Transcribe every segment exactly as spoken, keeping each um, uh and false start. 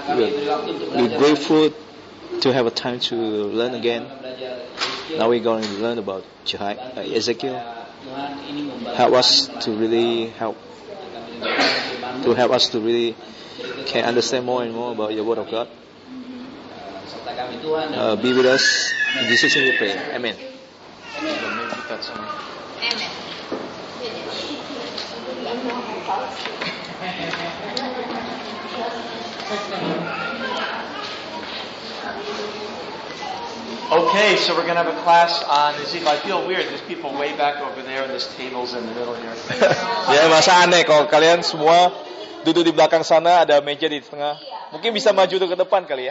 we're, we're grateful to have a time to learn again. Now we're going to learn about Jihad, uh, Ezekiel. Help us to really help to help us to really can understand more and more about your Word of God. Uh, be with us. In Jesus' name we pray. Amen. Amen. Okay, so we're going to have a class on Ezekiel. I feel weird. There's people way back over there, and this table's in the middle here. Ya, masa aneh kalau kalian semua duduk di belakang sana, ada meja di tengah. Mungkin bisa maju ke depan kali ya.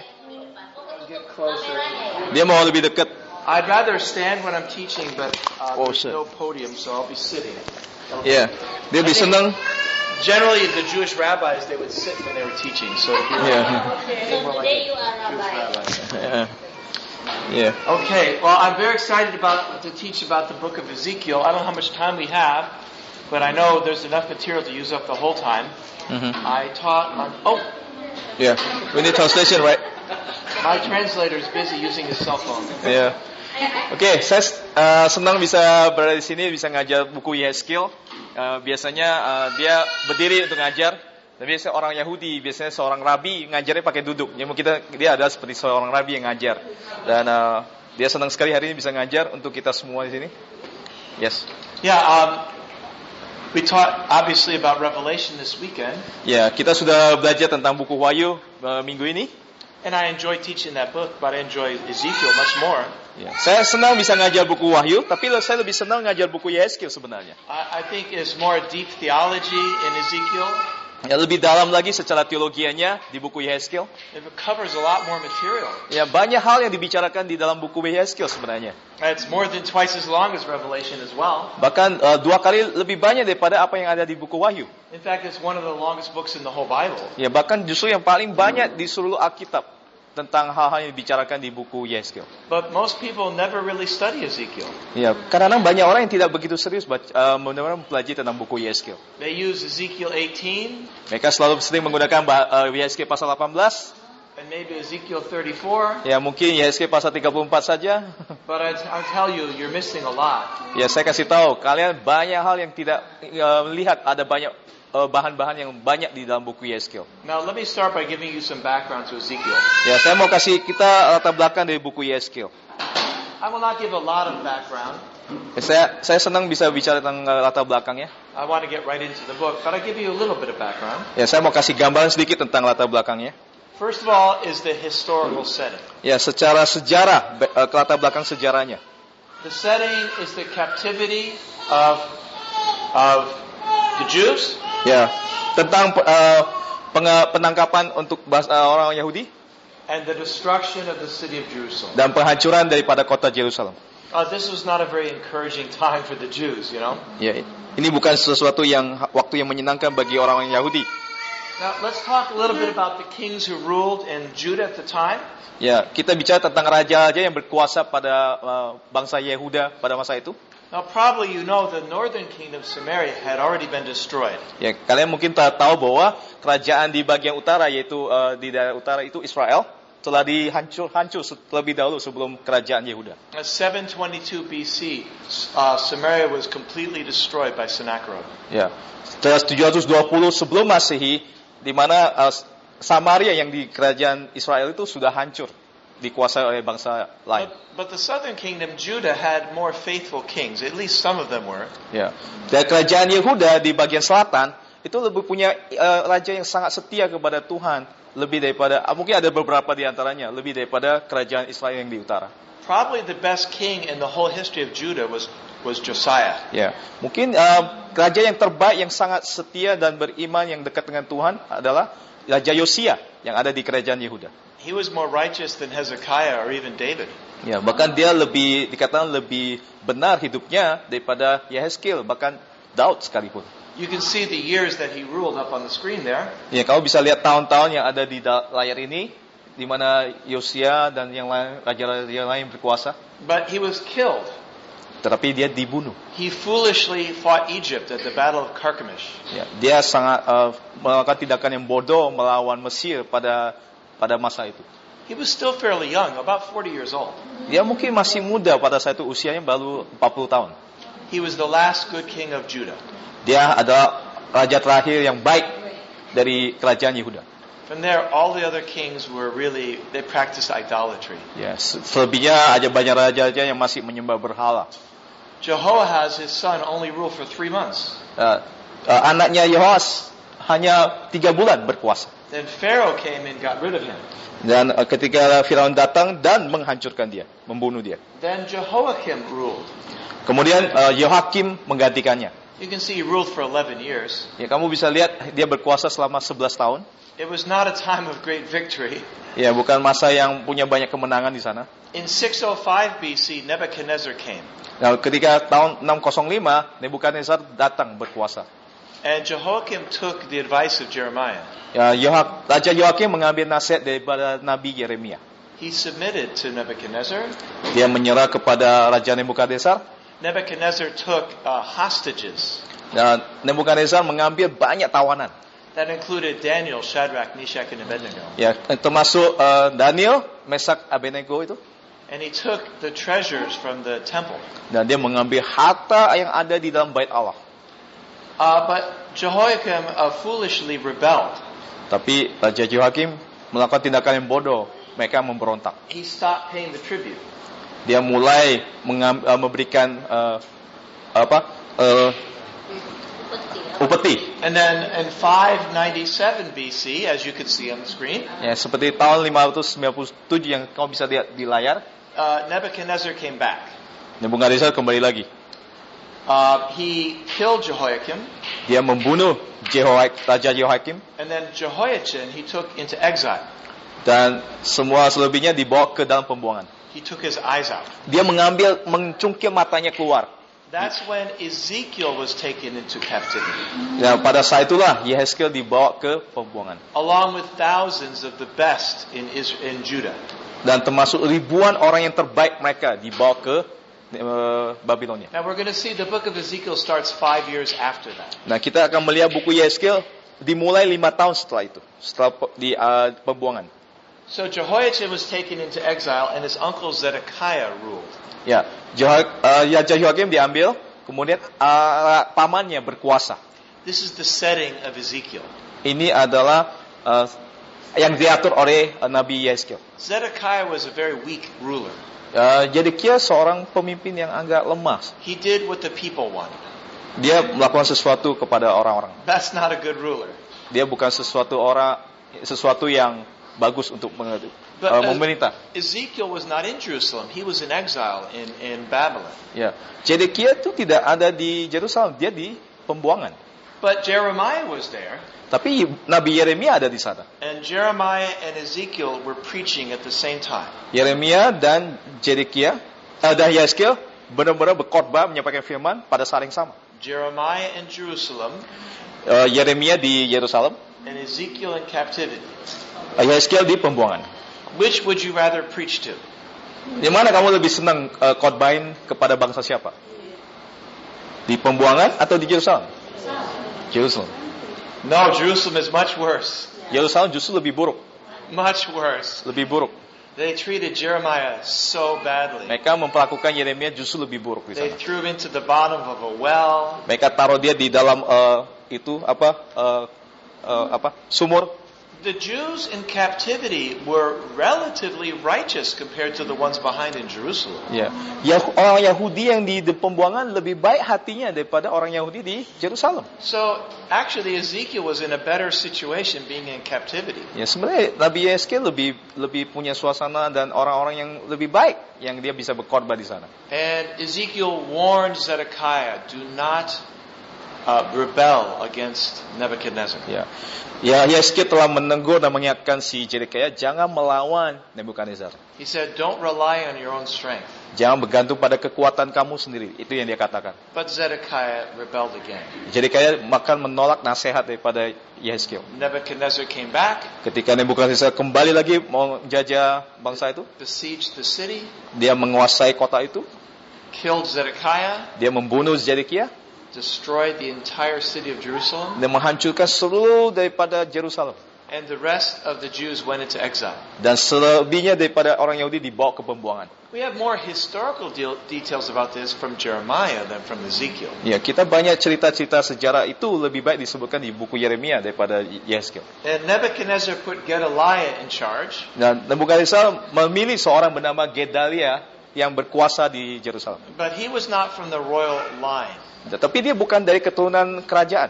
Get closer. Dia mau lebih dekat. I'd rather stand when I'm teaching, but uh, Oh, there's sure. no podium, so I'll be sitting. Ya, dia lebih senang. Generally, the Jewish rabbis, they would sit when they were teaching. So if you're Yeah. more like Today you are a Jewish rabbi. rabbi. Ya. Ya. Okay, well, I'm very excited about to teach about the book of Ezekiel. I don't know how much time we have, but I know there's enough material to use up the whole time. Mhm. I taught on. Oh, Ya. We need translation, right? my translator is busy using his cell phone. Ya. Oke, saya uh, senang bisa berada di sini, bisa ngajar buku Yehezkiel. Uh, biasanya uh, dia berdiri untuk ngajar. Dan biasanya orang Yahudi, biasanya seorang rabi ngajarnya pakai duduk. Jadi kita dia adalah seperti seorang rabi yang ngajar. Dan uh, dia senang sekali hari ini bisa ngajar untuk kita semua di sini. Yes. Yeah, um, we taught obviously about Revelation this weekend, Ya, kita sudah belajar tentang buku Wahyu uh, minggu ini. and I enjoy teaching that book, but I enjoy Ezekiel much more. Ya, saya senang bisa ngajar buku Wahyu, tapi saya lebih senang ngajar buku Yehezkiel sebenarnya. I, I think there's more deep theology in Ezekiel. Ya, lebih dalam lagi secara teologianya di buku Yehezkiel. It covers a lot more material. Ya, banyak hal yang dibicarakan di dalam buku Yehezkiel sebenarnya. It's more than twice as long as Revelation as well. Bahkan uh, dua kali lebih banyak daripada apa yang ada di buku Wahyu. In fact, it's one of the longest books in the whole Bible. Ya, bahkan justru yang paling banyak di seluruh Alkitab tentang hal-hal yang dibicarakan di buku Yehezkiel. But most people never really study Ezekiel. Ya, kadang-kadang banyak orang yang tidak begitu serius baca, uh, benar-benar mempelajari tentang buku Yehezkiel. They use Ezekiel eighteen Mereka selalu sering menggunakan uh, Yehezkiel pasal delapan belas. and maybe Ezekiel thirty-four. Ya, mungkin Yehezkiel pasal tiga puluh empat saja. But I, I tell you, you're missing a lot. Ya, saya kasih tahu, kalian banyak hal yang tidak uh, melihat ada banyak uh, bahan-bahan yang banyak di dalam buku Yehezkiel. Now, let me start by giving you some background to Ezekiel. Ya, saya mau kasih kita latar belakang dari buku Yehezkiel. I will not give a lot of background. Ya, saya saya senang bisa bicara tentang uh, latar belakangnya. I want to get right into the book, but I give you a little bit of background. Ya, saya mau kasih gambaran sedikit tentang latar belakangnya. First of all is the historical setting. Ya, secara sejarah, be- uh, latar belakang sejarahnya. The setting is the captivity of of the Jews Ya, tentang uh, peng- penangkapan untuk bas- uh, orang Yahudi and the destruction of the city of Jerusalem. dan penghancuran daripada kota Yerusalem. Uh, this was not a very encouraging time for the Jews, you know. Ya, ini bukan sesuatu yang waktu yang menyenangkan bagi orang Yahudi. Now, let's talk a little bit about the kings who ruled in Judah at the time. Ya, kita bicara tentang raja-raja yang berkuasa pada uh, bangsa Yehuda pada masa itu. Now, probably you know the northern kingdom of Samaria had already been destroyed. Ya, kalian mungkin tak tahu bahwa kerajaan di bagian utara, yaitu uh, di daerah utara itu Israel, telah dihancur-hancur terlebih dahulu sebelum kerajaan Yehuda. In seven twenty-two B C, uh, Samaria was completely destroyed by Sennacherib. Ya, setelah tujuh ratus dua puluh sebelum Masehi, di mana uh, Samaria yang di kerajaan Israel itu sudah hancur, dikuasai oleh bangsa lain. But, but the southern kingdom, Judah, had more faithful kings. At least some of them were. Ya, dan kerajaan Yehuda di bagian selatan itu lebih punya uh, raja yang sangat setia kepada Tuhan, lebih daripada uh, mungkin ada beberapa di antaranya lebih daripada kerajaan Israel yang di utara. Probably the best king in the whole history of Judah was was Josiah. Ya, mungkin uh, raja yang terbaik yang sangat setia dan beriman yang dekat dengan Tuhan adalah Raja Yosia yang ada di kerajaan Yehuda. He was more righteous than Hezekiah or even David. Ya, bahkan dia lebih dikatakan lebih benar hidupnya daripada Yehezkiel, bahkan Daud sekalipun. You can see the years that he ruled up on the screen there. Ya, kamu bisa lihat tahun-tahun yang ada di da- layar ini, di mana Yosia dan yang lain raja-raja yang lain berkuasa. But he was killed. Tetapi dia dibunuh. He foolishly fought Egypt at the Battle of Carchemish. Ya, dia sangat uh, melakukan tindakan yang bodoh melawan Mesir pada pada masa itu. He was still fairly young, about forty years old. Dia mungkin masih muda pada saat itu, usianya baru empat puluh tahun. He was the last good king of Judah. Dia adalah raja terakhir yang baik dari kerajaan Yehuda. From there, all the other kings were really, they practiced idolatry. Ya, selebihnya ada banyak raja-raja yang masih menyembah berhala. Jehoahaz, his son, only ruled for three months. Uh, uh, anaknya Yehoas hanya tiga bulan berkuasa. Then Pharaoh came and got rid of him. Dan uh, ketika Firaun datang dan menghancurkan dia, membunuh dia. Then Jehoiakim ruled. Kemudian uh, Yehoakim menggantikannya. You can see he ruled for eleven years. Ya, kamu bisa lihat dia berkuasa selama sebelas tahun. It was not a time of great victory. Ya, bukan masa yang punya banyak kemenangan di sana. In six oh five B C, Nebuchadnezzar came. Nah, ketika tahun enam nol lima, Nebukadnezar datang berkuasa. And Jehoiakim took the advice of Jeremiah. Ya, Yoha, Raja Yoakim mengambil nasihat daripada Nabi Yeremia. He submitted to Nebuchadnezzar. Dia menyerah kepada Raja Nebukadnezar. Nebuchadnezzar took uh, hostages. Dan Nebukadnezar mengambil banyak tawanan. That included Daniel, Shadrach, Meshach, and Abednego. Ya, termasuk uh, Daniel, Meshach, Abednego itu. And he took the treasures from the temple. Dan dia mengambil harta yang ada di dalam bait Allah. Uh, but Jehoiakim uh, foolishly rebelled. Tapi Raja Jehoiakim melakukan tindakan yang bodoh. Mereka memberontak. He stopped paying the tribute. Dia mulai mengam, uh, memberikan uh, apa uh, upeti. And then in five ninety-seven B C, as you can see on the screen, Ya, seperti tahun lima ratus sembilan puluh tujuh yang kamu bisa lihat di layar. uh, Nebuchadnezzar came back. Nebukadnezar kembali lagi. Uh, he killed Jehoiakim, Dia membunuh Jehoiak, Raja Jehoiakim, and then Jehoiachin he took into exile. dan semua selebihnya dibawa ke dalam pembuangan. He took his eyes out. Dia mengambil, mencungkil matanya keluar. That's when Ezekiel was taken into captivity, Ya, pada saat itulah Yehezkiel dibawa ke pembuangan. along with thousands of the best in Israel, in Judah. Dan termasuk ribuan orang yang terbaik mereka dibawa ke uh, Babilonia. Now we're going to see the book of Ezekiel starts five years after that. Nah, kita akan melihat buku Yehezkiel dimulai lima tahun setelah itu, setelah pe- di uh, pembuangan. So Jehoiachin was taken into exile, and his uncle Zedekiah ruled. Ya, Jeho- uh, ya Jehoiakim diambil, kemudian uh, pamannya berkuasa. This is the setting of Ezekiel. Ini adalah uh, yang diatur oleh uh, Nabi Yehezkiel. Zedekiah was a very weak ruler. Uh, Zedekiah seorang pemimpin yang agak lemah. He did what the people wanted. Dia melakukan sesuatu kepada orang-orang. That's not a good ruler. Dia bukan sesuatu orang, sesuatu yang bagus untuk meng- But uh, uh, memerintah. Ezekiel was not in Jerusalem. He was in exile in, in Babylon. Ya, Zedekiah itu tidak ada di Yerusalem, dia di pembuangan. But Jeremiah was there, Tapi Nabi Yeremia ada di sana. and Jeremiah and Ezekiel were preaching at the same time. Yeremia dan Zedekiah uh, dan Yehezkiel benar-benar berkhotbah menyampaikan firman pada saat yang sama. Jeremiah in Jerusalem, Uh, Yeremia di Yerusalem, and Ezekiel in captivity. uh, Yehezkiel di pembuangan. Which would you rather preach to? Di mana kamu lebih senang uh, khotbahin kepada bangsa siapa? Di pembuangan atau di Yerusalem? Yerusalem. No, Jerusalem is much worse. Yerusalem justru lebih buruk, Much worse. lebih buruk. They treated Jeremiah so badly. Mereka memperlakukan Yeremia justru lebih buruk di They sana. threw him into the bottom of a well. Mereka taruh dia di dalam uh, itu apa uh, uh, apa sumur. The Jews in captivity were relatively righteous compared to the ones behind in Jerusalem. Ya, ya orang Yahudi yang di, di pembuangan lebih baik hatinya daripada orang Yahudi di Yerusalem. So actually Ezekiel was in a better situation being in captivity. Ya, sebenarnya Nabi Yehezkiel lebih lebih punya suasana dan orang-orang yang lebih baik yang dia bisa berkhotbah di sana. And Ezekiel warned Zedekiah, do not uh, rebel against Nebuchadnezzar. Ya, ya Yehezkiel telah menegur dan mengingatkan si Zedekiah jangan melawan Nebukadnezar. He said, don't rely on your own strength. Jangan bergantung pada kekuatan kamu sendiri. Itu yang dia katakan. But Zedekiah rebelled again. Zedekiah makan menolak nasihat daripada Yehezkiel. Nebuchadnezzar came back, Ketika Nebukadnezar kembali lagi mau jajah bangsa itu, besieged the city, dia menguasai kota itu, killed Zedekiah, dia membunuh Zedekiah destroyed the entire city of Jerusalem, dan menghancurkan seluruh daripada Yerusalem. And the rest of the Jews went into exile. Dan selebihnya daripada orang Yahudi dibawa ke pembuangan. We have more historical deal, details about this from Jeremiah than from Ezekiel. Ya, kita banyak cerita-cerita sejarah itu lebih baik disebutkan di buku Yeremia daripada Yehezkiel. And Nebuchadnezzar put Gedaliah in charge. Dan Nebukadnezar memilih seorang bernama Gedalia yang berkuasa di Yerusalem. But he was not from the royal line. Tetapi dia bukan dari keturunan kerajaan.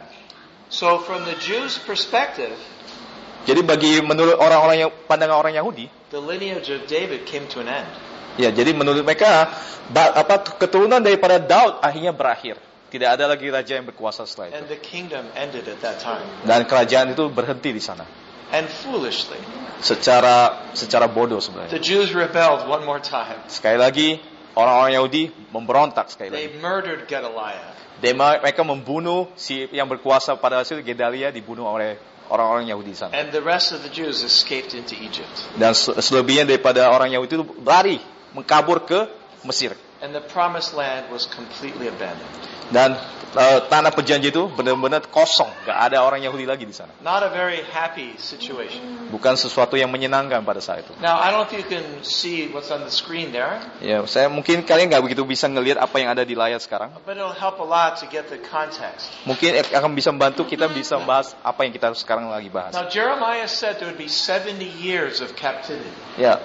So from the Jews' perspective, jadi bagi menurut orang-orang yang pandangan orang Yahudi, the lineage of David came to an end. Ya, jadi menurut mereka apa keturunan daripada Daud akhirnya berakhir. Tidak ada lagi raja yang berkuasa setelah itu. And the kingdom ended at that time. Dan kerajaan itu berhenti di sana. And foolishly, secara secara bodoh sebenarnya. the Jews rebelled one more time. Sekali lagi orang-orang Yahudi memberontak sekali They lagi. murdered Gedaliah. Dia, mereka membunuh si yang berkuasa pada hasil Gedalia dibunuh oleh orang-orang Yahudi di sana. And the rest of the Jews escaped into Egypt. Dan selebihnya daripada orang Yahudi itu lari, mengkabur ke Mesir. And the promised land was completely abandoned. Dan uh, tanah perjanjian itu benar-benar kosong, gak ada orang Yahudi lagi di sana. Not a very happy situation. Bukan sesuatu yang menyenangkan pada saat itu. Now, I don't know if you can see what's on the screen there. Ya, saya mungkin kalian nggak begitu bisa ngelihat apa yang ada di layar sekarang. But it'll help a lot to get the context. Mungkin akan bisa membantu kita bisa membahas apa yang kita sekarang lagi bahas. Now, Jeremiah said there would be seventy years of captivity. Ya,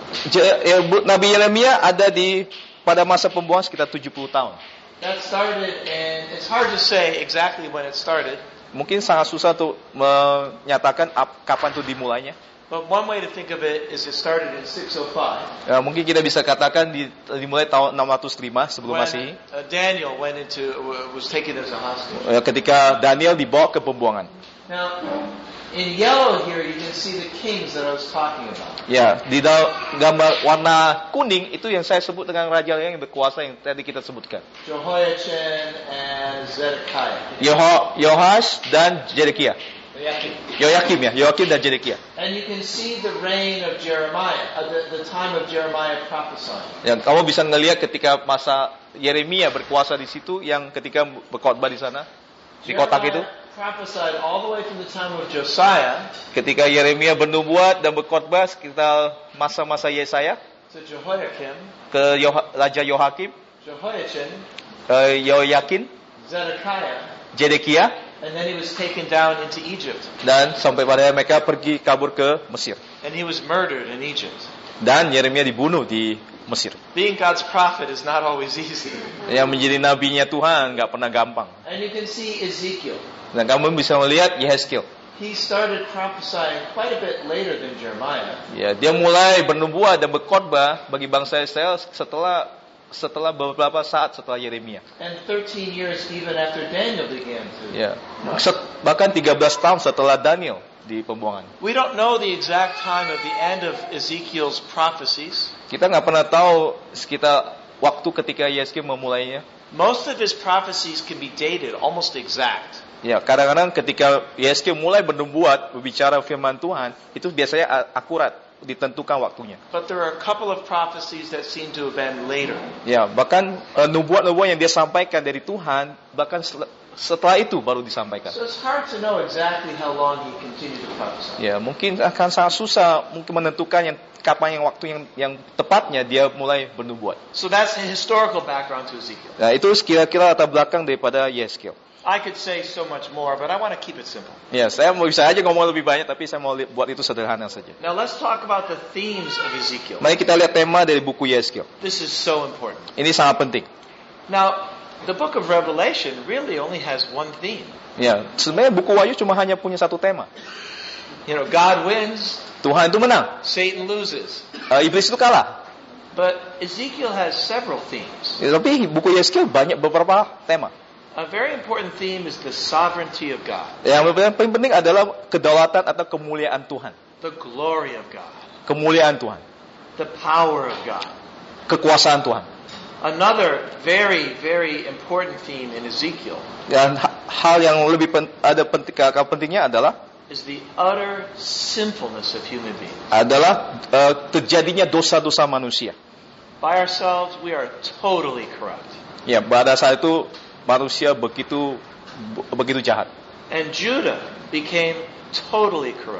Je- Nabi Yeremia ada di pada masa pembuangan sekitar tujuh puluh tahun. That started, and it's hard to say exactly when it started. Mungkin sangat susah untuk menyatakan ap, kapan itu dimulainya. But one way to think of it is it started in six oh five. Ya, mungkin kita bisa katakan di, dimulai tahun enam ratus lima sebelum When Masehi. uh, Daniel went into uh, was taken as a hostage. Ya, ketika Daniel dibawa ke pembuangan. Now, in yellow here you can see the kings that I was talking about. Ya, di dalam gambar warna kuning itu yang saya sebut dengan raja yang berkuasa yang tadi kita sebutkan. Jehoiachin and Zedekiah. Yeho, Yohash dan Zedekia. Joachim. Yoyakim ya, Yoyakim dan Zedekia. And you can see the reign of Jeremiah, uh, the, the time of Jeremiah prophesying. Yang kamu bisa ngelihat ketika masa Yeremia berkuasa di situ, yang ketika berkhotbah di sana di kotak itu. Prophesied all the way from the time of Josiah. Ketika Yeremia bernubuat dan berkhotbah sekitar masa-masa Yesaya. To Jehoiakim. Ke Yoha, Raja Yohakim. Jehoiachin. Ke Yoyakin. Zedekiah. Zedekia. And then he was taken down into Egypt. Dan sampai pada mereka pergi kabur ke Mesir. And he was murdered in Egypt. Dan Yeremia dibunuh di Mesir. Being God's prophet is not always easy. Yang menjadi nabinya Tuhan nggak pernah gampang. And you can see Ezekiel. Dan kamu bisa melihat Yehezkiel. He started prophesying quite a bit later than Jeremiah. Ya, dia mulai bernubuat dan berkhotbah bagi bangsa Israel setelah setelah beberapa saat setelah Yeremia. And thirteen years even after Daniel began to. Ya, bahkan tiga belas tahun setelah Daniel di pembuangan. We don't know the exact time of the end of Ezekiel's prophecies. Kita nggak pernah tahu sekitar waktu ketika Yehezkiel memulainya. Most of his prophecies can be dated almost exact. Ya, kadang-kadang ketika Yehezkiel mulai bernubuat, berbicara firman Tuhan, itu biasanya akurat, ditentukan waktunya. But there are a couple of prophecies that seem to have been later. Ya, bahkan uh, nubuat-nubuat yang dia sampaikan dari Tuhan, bahkan setelah itu baru disampaikan. So it's hard to know exactly how long he continued to prophesy. Ya, mungkin akan sangat susah mungkin menentukan yang kapan yang waktu yang yang tepatnya dia mulai bernubuat. So that's the historical background to Ezekiel. Nah, itu kira-kira latar belakang daripada Yehezkiel. I could say so much more, but I want to keep it simple. Ya, saya mau bisa aja ngomong lebih banyak, tapi saya mau li- buat itu sederhana saja. Now let's talk about the themes of Ezekiel. Mari kita lihat tema dari buku Yehezkiel. This is so important. Ini sangat penting. Now, the book of Revelation really only has one theme. Ya, sebenarnya buku Wahyu cuma hanya punya satu tema. You know, God wins, Tuhan itu menang, Satan loses. uh, iblis itu kalah. But Ezekiel has several themes. Ya, tapi buku Yehezkiel banyak beberapa tema. A very important theme is the sovereignty of God, Yang paling penting adalah kedaulatan atau kemuliaan Tuhan. the glory of God, Kemuliaan Tuhan, the power of God. kekuasaan Tuhan. Another very, very important theme in Ezekiel Dan ha- hal yang lebih pen- ada penting, pentingnya adalah is the utter sinfulness of human beings. adalah uh, terjadinya dosa-dosa manusia. By ourselves, we are totally corrupt. Ya, pada saat itu manusia begitu begitu jahat. And Judah became totally corrupt.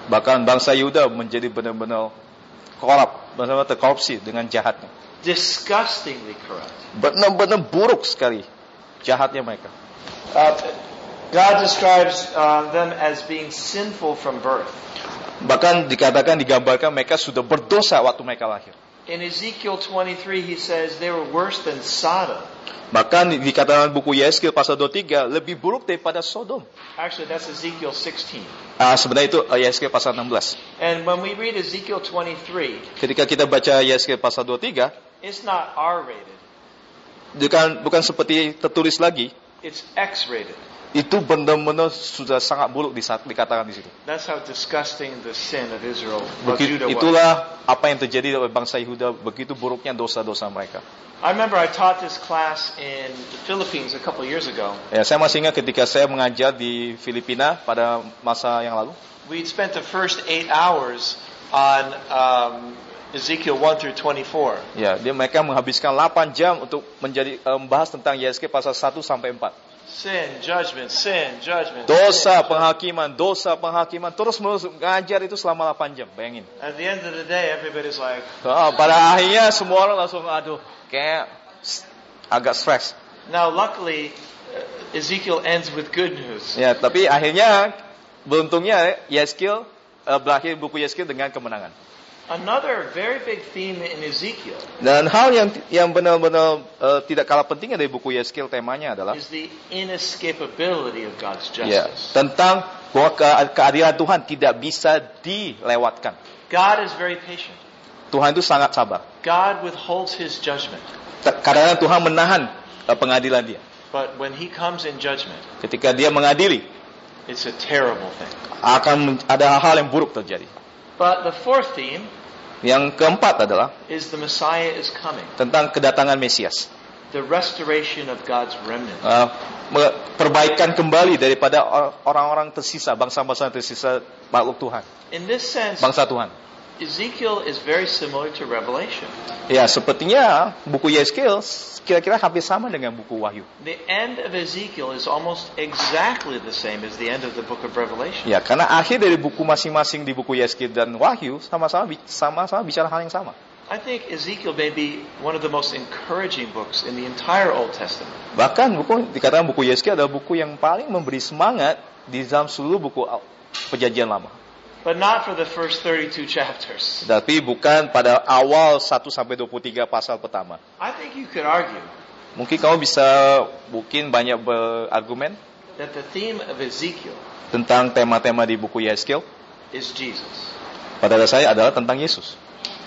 Bahkan bangsa Yehuda menjadi benar-benar korup, benar-benar terkorupsi dengan jahatnya. Disgustingly corrupt. Benar-benar buruk sekali jahatnya mereka. Uh, God describes uh, them as being sinful from birth. Bahkan dikatakan, digambarkan mereka sudah berdosa waktu mereka lahir. In Ezekiel twenty-three, he says they were worse than Sodom. Bahkan dikatakan buku Yeskil pasal dua puluh tiga lebih buruk daripada Sodom. Actually, that's Ezekiel sixteen. Ah, sebenarnya itu uh, Yeskil pasal enam belas. And when we read Ezekiel twenty-three, Ketika kita baca Yeskil pasal dua puluh tiga, it's not R-rated. bukan bukan seperti tertulis lagi, It's X-rated. itu benar-benar sudah sangat buruk dikatakan di situ. That's how disgusting the sin of Israel, of Begitu, Judah was. itulah apa yang terjadi oleh bangsa Yehuda, begitu buruknya dosa-dosa mereka. I remember I taught this class in the Philippines a couple years ago. Ya, saya masih ingat ketika saya mengajar di Filipina pada masa yang lalu. We'd spent the first eight hours on um, Ezekiel one through twenty-four. Ya, dia mereka menghabiskan delapan jam untuk menjadi membahas um, tentang Yeskil pasal satu sampai empat. Sin, judgment, sin, judgment. Dosa, sin. penghakiman, dosa, penghakiman, terus menerus ngajar itu selama delapan jam, bayangin. At the end of the day, everybody's like, Oh, pada akhirnya semua orang langsung, aduh, kayak agak stres. now luckily, uh, Ezekiel ends with good news. Ya, tapi akhirnya beruntungnya Yeskil uh, berakhir buku Yeskil dengan kemenangan. Another very big theme in Ezekiel Dan hal yang yang benar-benar uh, tidak kalah pentingnya dari buku Yeskil, temanya adalah is the inescapability of God's ya, justice. tentang bahwa ke- keadilan Tuhan tidak bisa dilewatkan. God is very patient. Tuhan itu sangat sabar. God withholds his judgment. Kadang-kadang Tuhan menahan uh, pengadilan dia. But when he comes in judgment, Ketika dia mengadili, it's a terrible thing. akan ada hal-hal yang buruk terjadi. But the fourth theme Yang keempat adalah is the Messiah is coming. tentang kedatangan Mesias. The restoration of God's remnant. Uh, me- perbaikan kembali daripada or- orang-orang tersisa, bangsa-bangsa tersisa makhluk Tuhan, In this sense, bangsa Tuhan. Ezekiel is very similar to Revelation. Ya, sepertinya buku Yeskil kira-kira hampir sama dengan buku Wahyu. The end of Ezekiel is almost exactly the same as the end of the book of Revelation. Ya, karena akhir dari buku masing-masing di buku Yeskil dan Wahyu sama-sama bi- sama-sama bicara hal yang sama. I think Ezekiel may be one of the most encouraging books in the entire Old Testament. Bahkan buku dikatakan buku Yeskil adalah buku yang paling memberi semangat di dalam seluruh buku Al- Perjanjian Lama. But not for the first thirty-two chapters. Tapi bukan pada awal satu sampai dua puluh tiga pasal pertama. I think you could argue Mungkin kamu bisa mungkin banyak berargumen that the theme of Ezekiel tentang tema-tema di buku Yeskil. is Jesus. Pada dasarnya adalah tentang Yesus.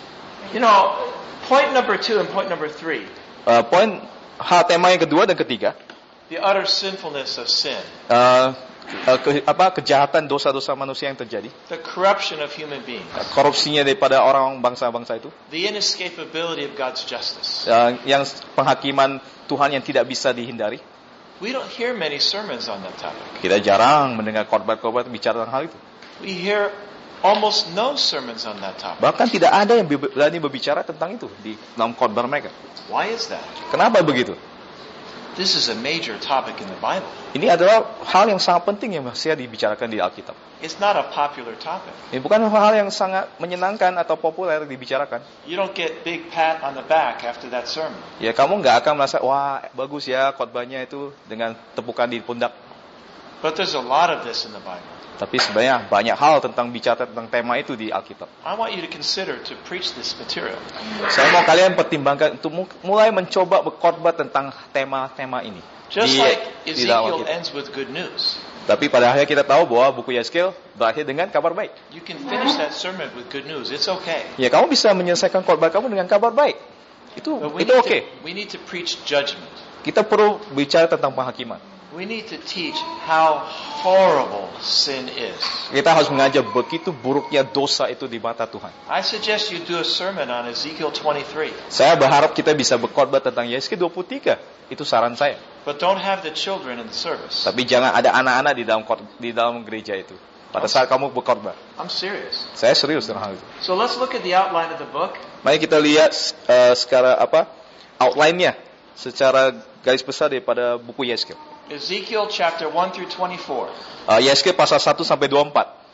You know, point number two and point number three, Uh, poin hal tema yang kedua dan ketiga, the utter sinfulness of sin, uh, uh, ke, apa kejahatan dosa-dosa manusia yang terjadi, the corruption of human beings, uh, korupsinya daripada orang bangsa-bangsa itu, the inescapability of God's justice. uh, yang penghakiman Tuhan yang tidak bisa dihindari. We don't hear many sermons on that topic. Kita jarang mendengar khotbah-khotbah bicara tentang hal itu. We hear almost no sermons on that topic. Bahkan tidak ada yang berani berbicara tentang itu di dalam khotbah mereka. Why is that? Kenapa begitu? This is a major topic in the Bible. Ini adalah hal yang sangat penting yang masih dibicarakan di Alkitab. It's not a popular topic. Ini bukan hal yang sangat menyenangkan atau populer dibicarakan. You don't get big pat on the back after that sermon. Ya, kamu nggak akan merasa, wah bagus ya khotbahnya itu dengan tepukan di pundak. But there's a lot of this in the Bible. Tapi sebenarnya banyak hal tentang bicara tentang tema itu di Alkitab. I want you to consider to preach this material. Saya mau kalian pertimbangkan untuk mulai mencoba berkhotbah tentang tema-tema ini. Just Di- like di dalam Ezekiel Alkitab. ends with good news. Tapi pada akhirnya kita tahu bahwa buku Yeskil berakhir dengan kabar baik. You can finish that sermon with good news. It's okay. Ya, kamu bisa menyelesaikan khotbah kamu dengan kabar baik. Itu But we itu need, oke. to, we need to preach judgment. Kita perlu bicara tentang penghakiman. We need to teach how horrible sin is. Kita harus mengajar begitu buruknya dosa itu di mata Tuhan. I suggest you do a sermon on Ezekiel twenty-three. Saya berharap kita bisa berkhotbah tentang Yeskil dua puluh tiga. Itu saran saya. But don't have the children in the service. Tapi jangan ada anak-anak di dalam khot- di dalam gereja itu. Pada saat kamu berkhotbah. I'm serious. Saya serius dengan hal itu. So let's look at the outline of the book. Mari kita lihat uh, secara apa? Outline-nya secara garis besar daripada buku Yeskil. Ezekiel chapter one through twenty-four. Uh, Yeskil pasal satu sampai dua puluh empat.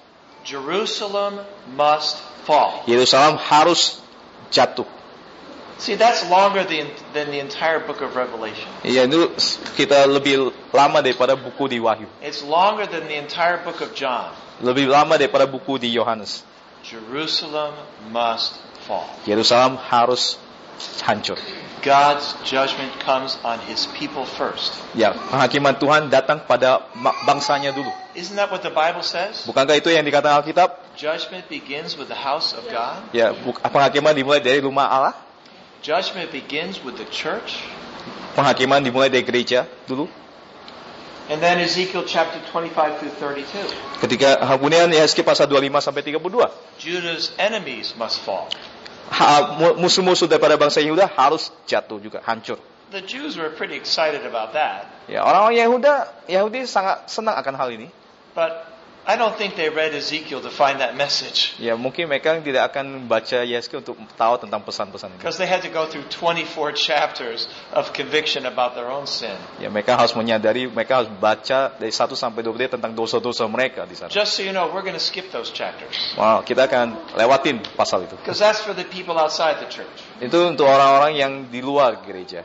Jerusalem must fall. Yerusalem harus jatuh. See, that's longer than, than the entire book of Revelation. Ya, itu kita lebih lama daripada buku di Wahyu. It's longer than the entire book of John. Lebih lama daripada buku di Yohanes. Jerusalem must fall. Yerusalem harus hancur. God's judgment comes on his people first. Ya, penghakiman Tuhan datang pada bangsanya dulu. Isn't that what the Bible says? Bukankah itu yang dikatakan Alkitab? Judgment begins with the house of God. Ya, penghakiman dimulai dari rumah Allah. Judgment begins with the church. Penghakiman dimulai dari gereja dulu. And then Ezekiel chapter twenty-five through thirty-two. Ketika kemudian Yesaya pasal dua puluh lima sampai tiga puluh dua. Judah's enemies must fall. Ha, musuh-musuh daripada bangsa Yehuda harus jatuh juga, hancur. The Jews were pretty excited about that. Ya, orang-orang Yehuda, Yahudi sangat senang akan hal ini. But I don't think they read Ezekiel to find that message. Ya, mungkin mereka tidak akan baca Yesaya untuk tahu tentang pesan-pesan ini. Because they had to go through twenty-four chapters of conviction about their own sin. Ya, mereka harus menyadari, mereka harus baca dari satu sampai dua puluh tentang dosa-dosa mereka di sana. Just so you know, we're going to skip those chapters. Wow, kita akan lewatin pasal itu. Because that's for the people outside the church. Itu untuk orang-orang yang di luar gereja.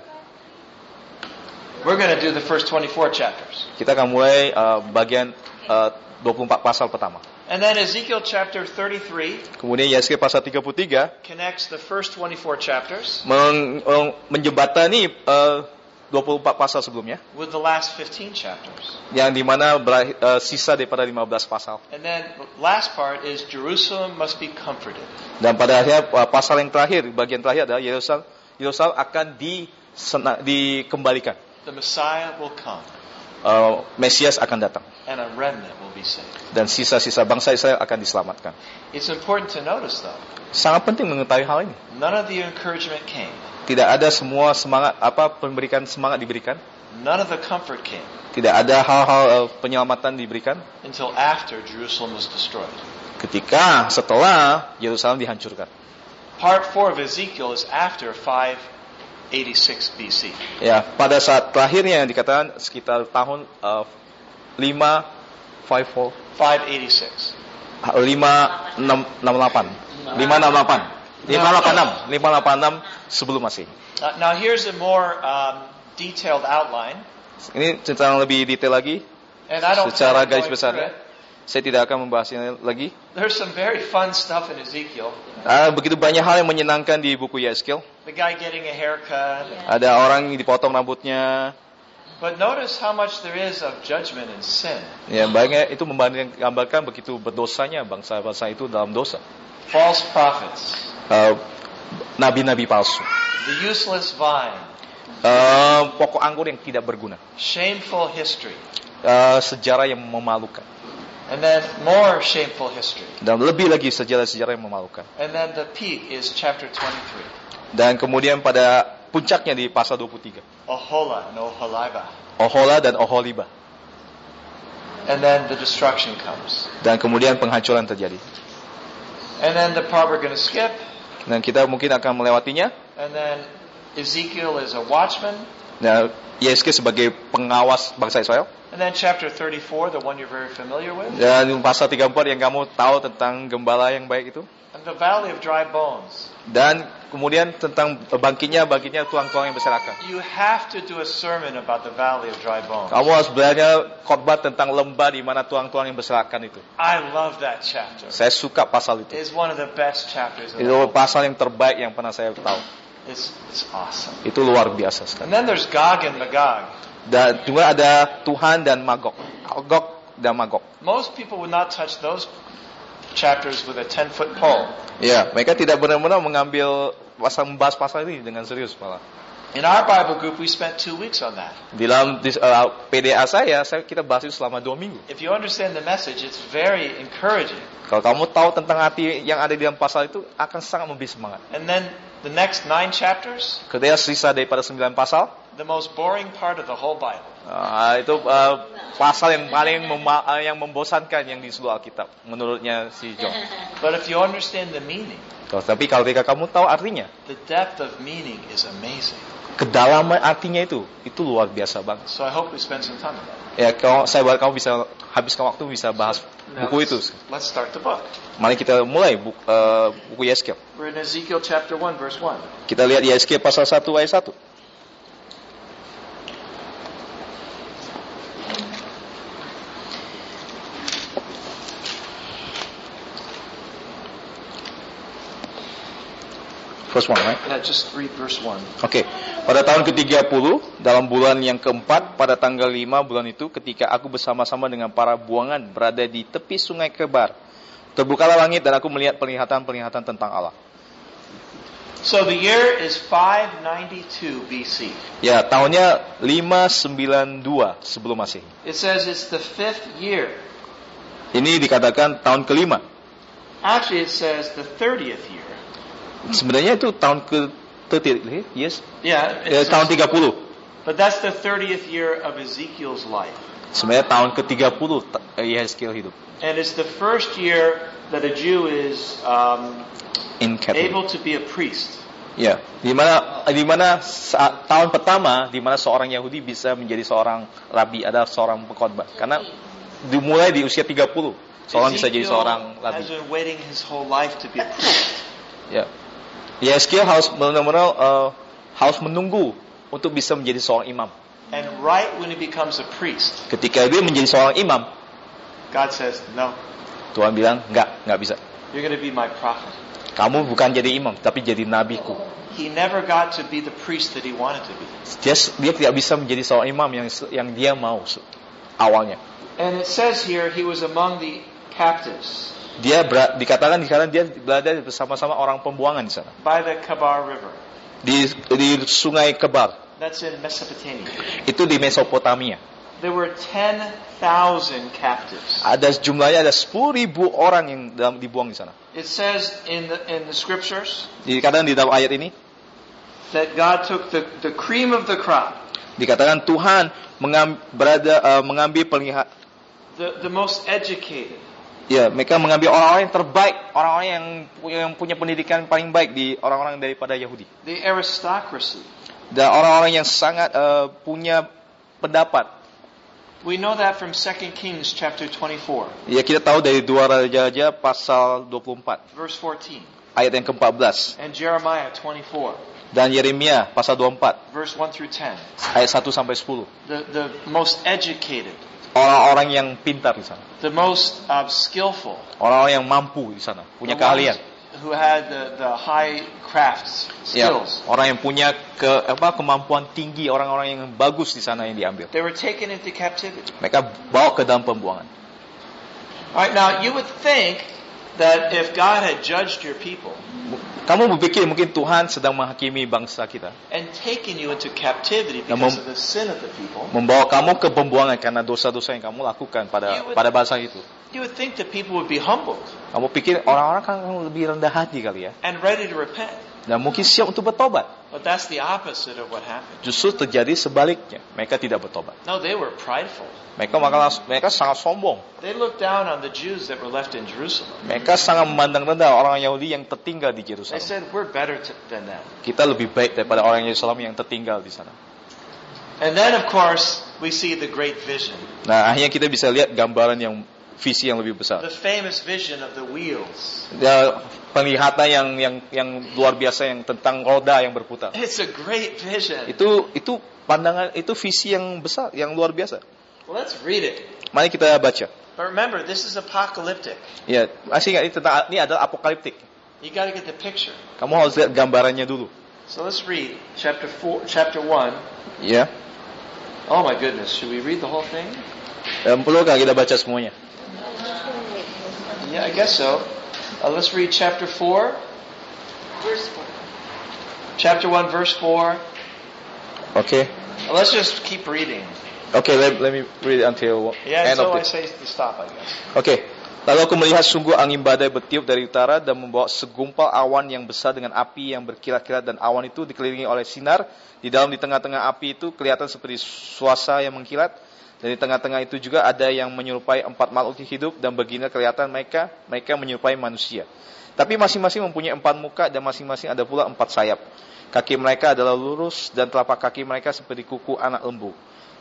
We're going to do the first twenty-four chapters. Kita akan mulai uh, bagian uh, dua puluh empat pasal pertama. And then Ezekiel chapter thirty-three Kemudian Yesaya pasal tiga puluh tiga connects the first twenty-four chapters meng, meng, menjembatani uh, dua puluh empat pasal sebelumnya, with the last fifteen chapters. yang dimana berakhir, uh, sisa daripada lima belas pasal. And then the last part is Jerusalem must be comforted. Dan pada akhirnya uh, pasal yang terakhir, bagian terakhir adalah Yerusalem, Yerusalem akan disena, dikembalikan. The Messiah will come. Uh, Mesias akan datang. And a remnant will be saved. Dan sisa-sisa bangsa Israel akan diselamatkan. It's important to notice though. Sangat penting mengetahui hal ini. None of the encouragement came. Tidak ada semua semangat apa pemberikan semangat diberikan. None of the comfort came. Tidak ada hal-hal uh, penyelamatan diberikan until after Jerusalem was destroyed. Ketika setelah Yerusalem dihancurkan. Part four of Ezekiel is after five eighty-six B C. Ya, pada saat terakhirnya yang dikatakan sekitar tahun uh, lima lima empat five eighty-six. lima enam delapan lima enam delapan lima delapan enam lima delapan enam sebelum Masehi. Uh, now here's a more um, detailed outline. Ini tentang lebih detail lagi. And I don't secara plan on garis going besarnya. Saya tidak akan membahasnya lagi. There's some very fun stuff in Ezekiel. Ah, begitu banyak hal yang menyenangkan di buku Yesaya. The guy getting a haircut. Ada orang yang dipotong rambutnya. But notice how much there is of judgment and sin. Ya, banyak itu menggambarkan begitu berdosanya bangsa-bangsa itu dalam dosa. False prophets. Uh, nabi-nabi palsu. The useless vine. Uh, pokok anggur yang tidak berguna. Shameful history. Uh, sejarah yang memalukan. And then more shameful history. Dan lebih lagi sejarah-sejarah yang memalukan. And then the peak is chapter twenty-three. Dan kemudian pada puncaknya di pasal dua puluh tiga. Ohola and Oholiba. Ohola dan Oholiba. And then the destruction comes. Dan kemudian penghancuran terjadi. And then the part we're going to skip. Dan kita mungkin akan melewatinya. And then Ezekiel is a watchman. Nah, Yesaya sebagai pengawas bangsa Israel. And then chapter thirty-four, the one you're very familiar with. Dan pasal tiga puluh empat yang kamu tahu tentang gembala yang baik itu. And the valley of dry bones. Dan kemudian tentang bangkitnya bangkitnya tulang-tulang yang berserakan. You have to do a sermon about the valley of dry bones. Kamu harus belajar khotbah tentang lembah di mana tulang-tulang yang berserakan itu. I love that chapter. Saya suka pasal itu. It's one of the best chapters. In Itu the pasal yang terbaik yang pernah saya tahu. It's, it's awesome. Itu luar biasa sekali. And then there's Gog and Magog. Dan juga ada Tuhan dan Magog. Gog dan Magog. Most people would not touch those chapters with a ten-foot pole. Ya, mereka tidak benar-benar mengambil pasal membahas pasal ini dengan serius malah. In our Bible group, we spent two weeks on that. Di dalam uh, P D A saya, saya kita bahas itu selama dua minggu. If you understand the message, it's very encouraging. Kalau kamu tahu tentang arti yang ada di dalam pasal itu, akan sangat memberi semangat. And then the next nine chapters, Ketika sisa daripada sembilan pasal, the most boring part of the whole Bible. uh, itu uh, pasal yang paling mema- uh, yang membosankan yang di seluruh Alkitab, menurutnya si John. But if you understand the meaning, Tapi kalau ketika kamu tahu artinya, the depth of meaning is amazing. kedalaman artinya itu, itu luar biasa banget. So I hope we spend some time on that. Ya, kalau saya berharap kamu bisa habiskan waktu bisa bahas Now buku itu. let's, let's start the book. Mari kita mulai buku, uh, buku Yeskel. We're in Ezekiel chapter one, verse one. Kita lihat Yeskel pasal satu ayat satu. First one, right? Yeah, just read verse one. Oke, okay. Pada tahun ketiga puluh, dalam bulan yang keempat, pada tanggal lima bulan itu, ketika aku bersama-sama dengan para buangan berada di tepi sungai Kebar, terbukalah langit dan aku melihat penglihatan-penglihatan tentang Allah. So the year is five ninety-two B C. Ya, tahunnya lima sembilan dua sebelum Masehi. It says it's the fifth year. Ini dikatakan tahun kelima. Actually, it says the thirtieth year. Sebenarnya itu tahun ke tiga, yes? Yeah, Ya, tahun tiga puluh. but that's the thirtieth year of Ezekiel's life. Sebenarnya tahun ke tiga puluh Yeskel hidup. And it's the first year that a Jew is um, In Catholic. able to be a priest. Ya, di mana di mana saat, tahun pertama di mana seorang Yahudi bisa menjadi seorang rabi, ada seorang pengkhotbah. Karena dimulai di usia tiga puluh, seorang bisa jadi seorang rabi. has been waiting his whole life to be a priest. Ya. Yeskel harus benar-benar uh, harus menunggu untuk bisa menjadi seorang imam. And right when he becomes a priest, Ketika dia menjadi seorang imam, God says, "No, Tuhan bilang, enggak, enggak bisa. you're going to be my prophet." Kamu bukan jadi imam, tapi jadi nabiku. He never got to be the priest that he wanted to be. Dia, dia tidak bisa menjadi seorang imam yang yang dia mau awalnya. And it says here he was among the captives Dia ber, dikatakan di sana dia berada bersama-sama orang pembuangan di sana. by the Kabar River. Di di sungai Kebar. That's in Mesopotamia. Itu di Mesopotamia. There were ten thousand captives. Ada jumlahnya ada sepuluh ribu orang yang dalam dibuang di sana. It says in the in the scriptures Dikatakan di dalam ayat ini, that God took the, the cream of the crop, dikatakan Tuhan mengam, berada uh, mengambil pelihat, the, the most educated, ya mereka mengambil orang-orang yang terbaik, orang-orang yang yang punya pendidikan paling baik di orang-orang daripada Yahudi, the aristocracy. dan orang-orang yang sangat uh, punya pendapat. We know that from Second Kings chapter twenty-four, Ya kita tahu dari dua raja-raja pasal dua puluh empat verse fourteen, ayat yang keempat belas, and Jeremiah twenty-four, dan Yeremia pasal dua puluh empat verse one through ten. ayat satu sampai sepuluh. The the most educated, Orang-orang yang pintar di sana, the most uh, skillful, orang-orang yang mampu di sana, punya the keahlian. ones who had the, the high crafts Ya, skills. orang yang punya ke apa kemampuan tinggi, orang-orang yang bagus di sana yang diambil. They were taken into captivity. Mereka bawa ke dalam pembuangan. All right, now you would think that if God had judged your people Kamu berpikir mungkin Tuhan sedang menghakimi bangsa kita, and taken you into captivity Yang because mem- of the sin of the people, membawa kamu ke pembuangan karena dosa-dosa yang kamu lakukan pada You would- pada bangsa itu. you would think that people would be humbled Kamu pikir orang-orang kan lebih rendah hati kali ya, and ready to repent. dan mungkin siap untuk bertobat. But that's the opposite of what happened. Justru terjadi sebaliknya, mereka tidak bertobat. No, they were prideful. Mereka malah mereka sangat sombong. They looked down on the Jews that were left in Jerusalem. Mereka sangat memandang rendah orang Yahudi yang tertinggal di They Yerusalem. said, we're better to, than them. Kita lebih baik daripada orang Yerusalem yang tertinggal di sana. And then, of course, we see the great vision. Nah, akhirnya kita bisa lihat gambaran yang visi yang lebih besar. The famous vision of the wheels. Ya, penglihatan yang yang yang luar biasa yang tentang roda yang berputar. It's a great vision. Itu itu pandangan itu visi yang besar, yang luar biasa. Well, let's read it. Mari kita baca. But remember, this is apocalyptic. Ya, masih ingat ini tentang ini adalah apokaliptik. You got to get the picture. Kamu harus lihat gambarannya dulu. So let's read chapter four, chapter one. Ya. Oh my goodness, should we read the whole thing? Dan perlukah kita baca semuanya? Yeah, I guess so. Uh, let's read chapter four. Verse four. Chapter one, verse four. Oke. Well, let's just keep reading. Oke, let, let me read it until Yeah, end until of I this. say to stop, I guess. Oke. Lalu aku melihat sungguh angin badai bertiup dari utara dan membawa segumpal awan yang besar dengan api yang berkilat-kilat, dan awan itu dikelilingi oleh sinar. Di dalam di tengah-tengah api itu kelihatan seperti suasa yang mengkilat, dan di tengah-tengah itu juga ada yang menyerupai empat makhluk hidup, dan begini kelihatan mereka mereka menyerupai manusia. Tapi masing-masing mempunyai empat muka, dan masing-masing ada pula empat sayap. Kaki mereka adalah lurus, dan telapak kaki mereka seperti kuku anak lembu.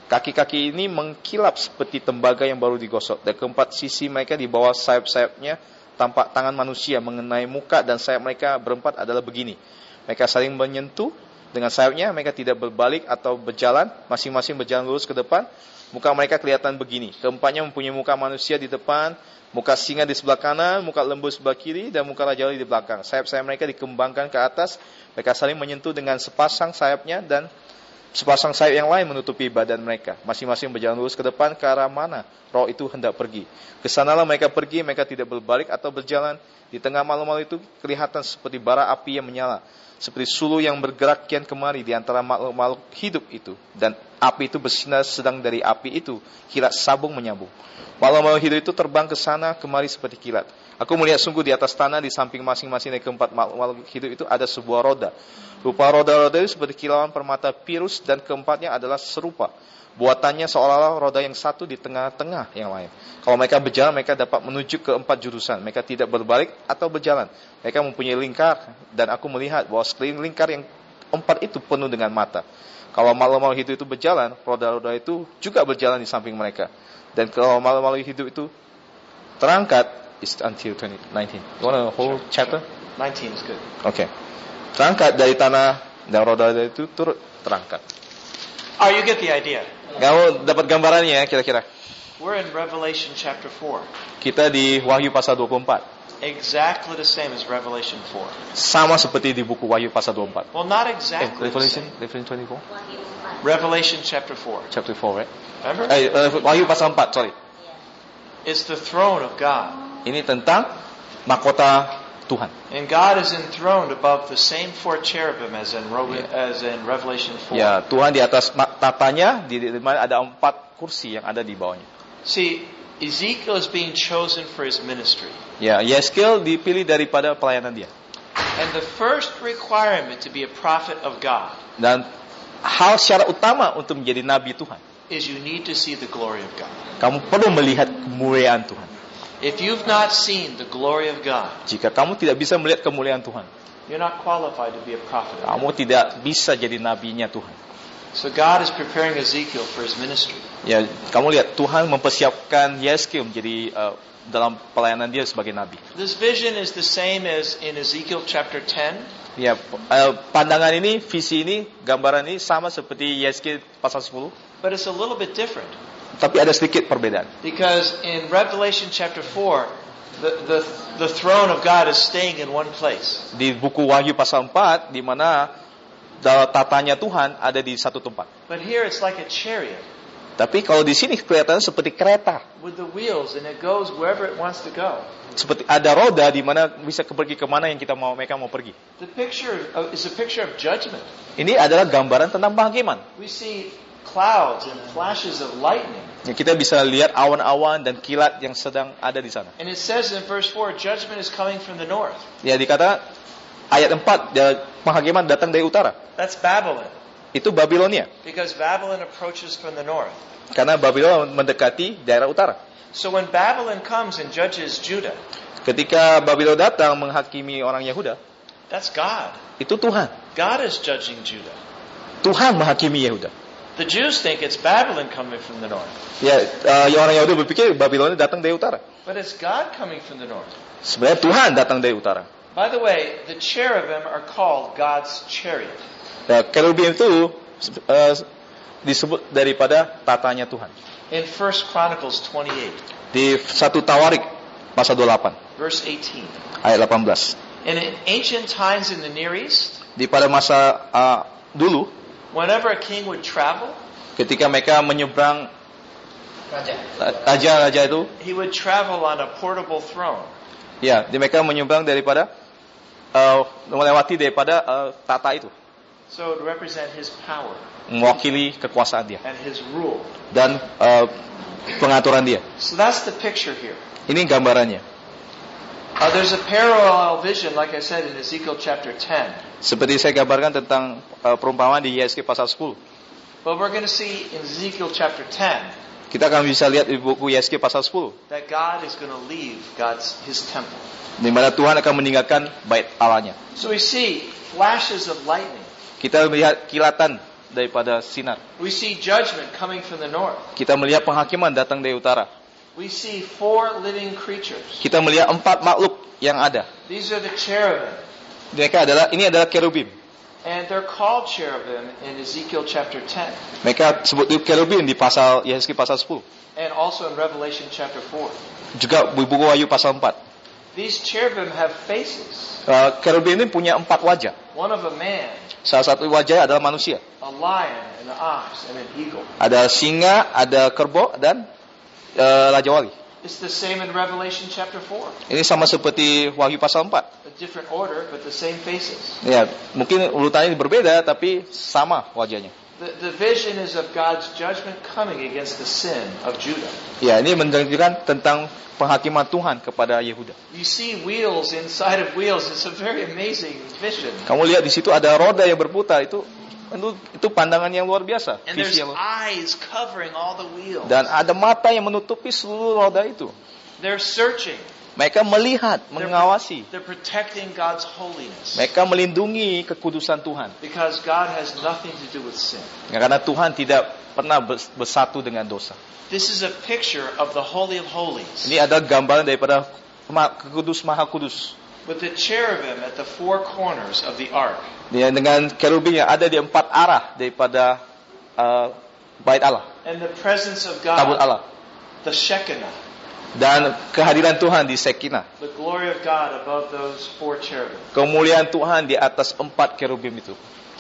Kaki-kaki ini mengkilap seperti tembaga yang baru digosok. Dan keempat sisi mereka di bawah sayap-sayapnya tampak tangan manusia mengenai muka dan sayap mereka berempat adalah begini. Mereka saling menyentuh dengan sayapnya, mereka tidak berbalik atau berjalan, masing-masing berjalan lurus ke depan. Muka mereka kelihatan begini. Keempatnya mempunyai muka manusia di depan, muka singa di sebelah kanan, muka lembu sebelah kiri, dan muka raja di belakang. Sayap-sayap mereka dikembangkan ke atas. Mereka saling menyentuh dengan sepasang sayapnya dan sepasang sayap yang lain menutupi badan mereka. Masing-masing berjalan lurus ke depan ke arah mana roh itu hendak pergi. Kesanalah mereka pergi, mereka tidak berbalik atau berjalan. Di tengah malu-malu itu kelihatan seperti bara api yang menyala, seperti sulu yang bergerak kian kemari di antara makhluk-makhluk hidup itu. Dan api itu bersinar, sedang dari api itu kilat sabung menyambung. Makhluk-makhluk hidup itu terbang ke sana kemari seperti kilat. Aku melihat sungguh di atas tanah, di samping masing-masing dari keempat makhluk-makhluk hidup itu ada sebuah roda. Rupa roda-roda itu seperti kilauan permata Pirus, dan keempatnya adalah serupa. Buatannya seolah-olah roda yang satu di tengah-tengah yang lain. Kalau mereka berjalan, mereka dapat menuju ke empat jurusan. Mereka tidak berbalik atau berjalan. Mereka mempunyai lingkar, dan aku melihat bahwa sekeliling lingkar yang empat itu penuh dengan mata. Kalau makhluk-makhluk hidup itu berjalan, roda-roda itu juga berjalan di samping mereka. Dan kalau makhluk-makhluk hidup itu terangkat, it's until twenty nineteen. You want a whole chapter? nineteen is good. Okay. Terangkat dari tanah, dan roda-roda itu turut terangkat. Oh, you get the idea. Kamu dapat gambarannya ya, kira-kira? We're in Revelation chapter four. Kita di Wahyu pasal dua puluh empat. Exactly the same as Revelation four. Sama seperti di buku Wahyu pasal dua puluh empat. Well, not Eh, exactly the Revelation, same. Revelation twenty-four? Revelation chapter four. Chapter four, right? Remember? Eh, uh, Wahyu pasal empat, sorry. It's the throne of God. Ini tentang mahkota Tuhan. And God is enthroned above the same four cherubim as in, Ro- as in Revelation four. Ya, Tuhan di atas tatanya, di, di mana ada empat kursi yang ada di bawahnya. See, Ezekiel is being chosen for his ministry. Ya, Yeskel dipilih daripada pelayanan dia. And the first requirement to be a prophet of God Dan hal secara utama untuk menjadi nabi Tuhan, is you need to see the glory of God. kamu perlu melihat kemuliaan Tuhan. If you've not seen the glory of God, Jika kamu tidak bisa melihat kemuliaan Tuhan, you're not qualified to be a prophet of God. kamu tidak bisa jadi nabinya Tuhan. So God is preparing Ezekiel for his ministry. Ya, kamu lihat Tuhan mempersiapkan Yeskel menjadi uh, dalam pelayanan dia sebagai nabi. This vision is the same as in Ezekiel chapter ten. Ya, uh, pandangan ini, visi ini, gambaran ini sama seperti Yeskel pasal sepuluh, But it's a little bit different. tapi ada sedikit perbedaan. Because in Revelation chapter four, the, the, the throne of God is staying in one place. Di buku Wahyu pasal empat, di mana tatanya Tuhan ada di satu tempat. But here it's like a chariot Tapi kalau di sini kelihatan seperti kereta, with the wheels, and it goes wherever it wants to go. seperti ada roda di mana bisa pergi kemana yang kita mau, mereka mau pergi. The picture of, is a picture of judgment. Ini adalah gambaran tentang penghakiman. We see clouds and flashes of lightning. Ya, kita bisa lihat awan-awan dan kilat yang sedang ada di sana. And it says in verse four, judgment is coming from the north. Ya, dikata ayat empat, ya, penghakiman datang dari utara. That's Babylon. Itu Babilonia. Because Babylon approaches from the north. Karena Babylon mendekati daerah utara. So when Babylon comes and judges Judah, Ketika Babylon datang menghakimi orang Yehuda, that's God. itu Tuhan. God is judging Judah. Tuhan menghakimi Yehuda. The Jews think it's Babylon coming from the north. Ya, uh, orang Yahudi berpikir Babylon datang dari utara. But it's God coming from the north. Sebenarnya Tuhan datang dari utara. By the way, the cherubim are called God's chariot. Ya, kerubim itu uh, disebut daripada tatanya Tuhan. In First Chronicles twenty-eight, Di satu Tawarik pasal dua puluh delapan verse eighteen. ayat delapan belas. In ancient times in the Near East, Di pada masa uh, dulu, whenever a king would travel, ketika mereka menyeberang raja-raja itu, he would travel on a portable throne. ya, mereka menyeberang daripada uh, melewati daripada uh, tata itu, So it would represent his power mewakili kekuasaan dia and his rule. dan uh, pengaturan dia. So that's the picture here. Ini gambarannya. Uh, there's a parallel vision, like I said, in Ezekiel chapter ten. Seperti saya gambarkan tentang uh, perumpamaan di Yeskel pasal sepuluh. But we're going to see in Ezekiel chapter ten Kita akan bisa lihat di buku Yeskel pasal sepuluh, that God is going to leave God's his temple. di mana Tuhan akan meninggalkan bait Allahnya. So we see flashes of lightning. Kita melihat kilatan daripada sinar. We see judgment coming from the north. Kita melihat penghakiman datang dari utara. We see four living creatures. Kita melihat empat makhluk yang ada. These are the cherubim. Mereka adalah ini adalah kerubim. And they're called cherubim in Ezekiel chapter ten. Mereka sebut kerubim di pasal Yehezkiel pasal sepuluh. And also in Revelation chapter four. Juga di buku Wahyu pasal empat. These cherubim have faces. Uh, kerubim ini punya empat wajah. One of a man, Salah satu wajahnya adalah manusia. a lion, and an ox, and an eagle. Ada singa, ada kerbau dan uh, raja wali. It's the same in Revelation chapter four. Ini sama seperti Wahyu pasal empat. A different order, but the same faces. Ya, mungkin urutannya berbeda tapi sama wajahnya. The, the vision is of God's judgment coming against the sin of Judah. Ya, ini menunjukkan tentang penghakiman Tuhan kepada Yehuda. You see wheels inside of wheels. It's a very amazing vision. Kamu lihat di situ ada roda yang berputar, itu itu, itu pandangan yang luar biasa. And there's Visi yang luar- eyes covering all the wheels. Dan ada mata yang menutupi seluruh roda itu. They're searching. Mereka melihat, They're, mengawasi. they're protecting God's holiness. Mereka melindungi kekudusan Tuhan. Because God has nothing to do with sin. Karena Tuhan tidak pernah bersatu dengan dosa. This is a picture of the Holy of Holies. Ini ada gambaran daripada kudus maha kudus. With the cherubim at the four corners of the ark. Dia dengan kerubim yang ada di empat arah daripada uh, bait Allah, And the presence of tabut God. Allah. The Shekinah. Dan kehadiran Tuhan di Sekinah. The glory of God above those four cherubim. Kemuliaan Tuhan di atas empat kerubim itu.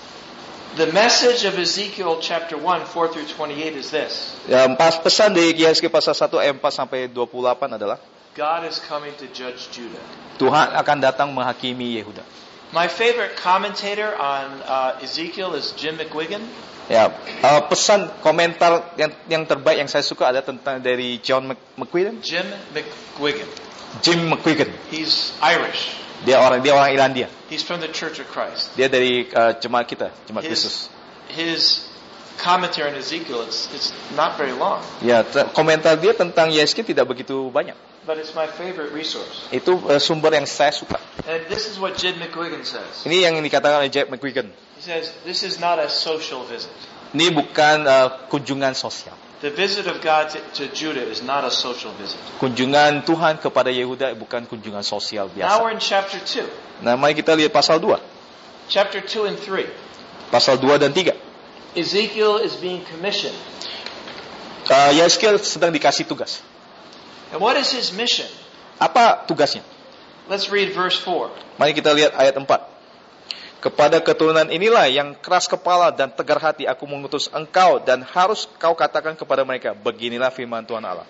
The message of Ezekiel chapter one, four through twenty-eight is this. Ya, pesan dari Yehezkiel pasal satu ayat empat sampai dua puluh delapan adalah God is coming to judge Judah. Tuhan akan datang menghakimi Yehuda. My favorite commentator on uh, Ezekiel is Jim McGuigan. Ya, uh, pesan komentar yang yang terbaik yang saya suka ada tentang dari John McQuillan, Jim McGuigan. Jim McQuillan. He's Irish. Dia orang dia orang Irlandia. He's from the Church of Christ. Dia dari uh, jemaat kita, jemaat Kristus. His, his commentary on Ezekiel, it's, it's not very long, Ya, t- komentar dia tentang Yehezkiel tidak begitu banyak. but it's my favorite resource. Itu uh, sumber yang saya suka. And this is what Jim McGuigan says. Ini yang dikatakan oleh Jack McQuillan. He says, this is not a social visit. Ini bukan uh, kunjungan sosial. The visit of God to, to Judah is not a social visit. Kunjungan Tuhan kepada Yehuda bukan kunjungan sosial Now we're biasa. in chapter two. Nah, mari kita lihat pasal dua. Chapter two and three. Pasal dua dan tiga. Ezekiel is being commissioned. Uh, Yehezkiel sedang dikasih tugas. And what is his mission? Apa tugasnya? Let's read verse four. Mari kita lihat ayat empat. Kepada keturunan inilah yang keras kepala dan tegar hati aku mengutus engkau dan harus kau katakan kepada mereka, beginilah firman Tuhan Allah.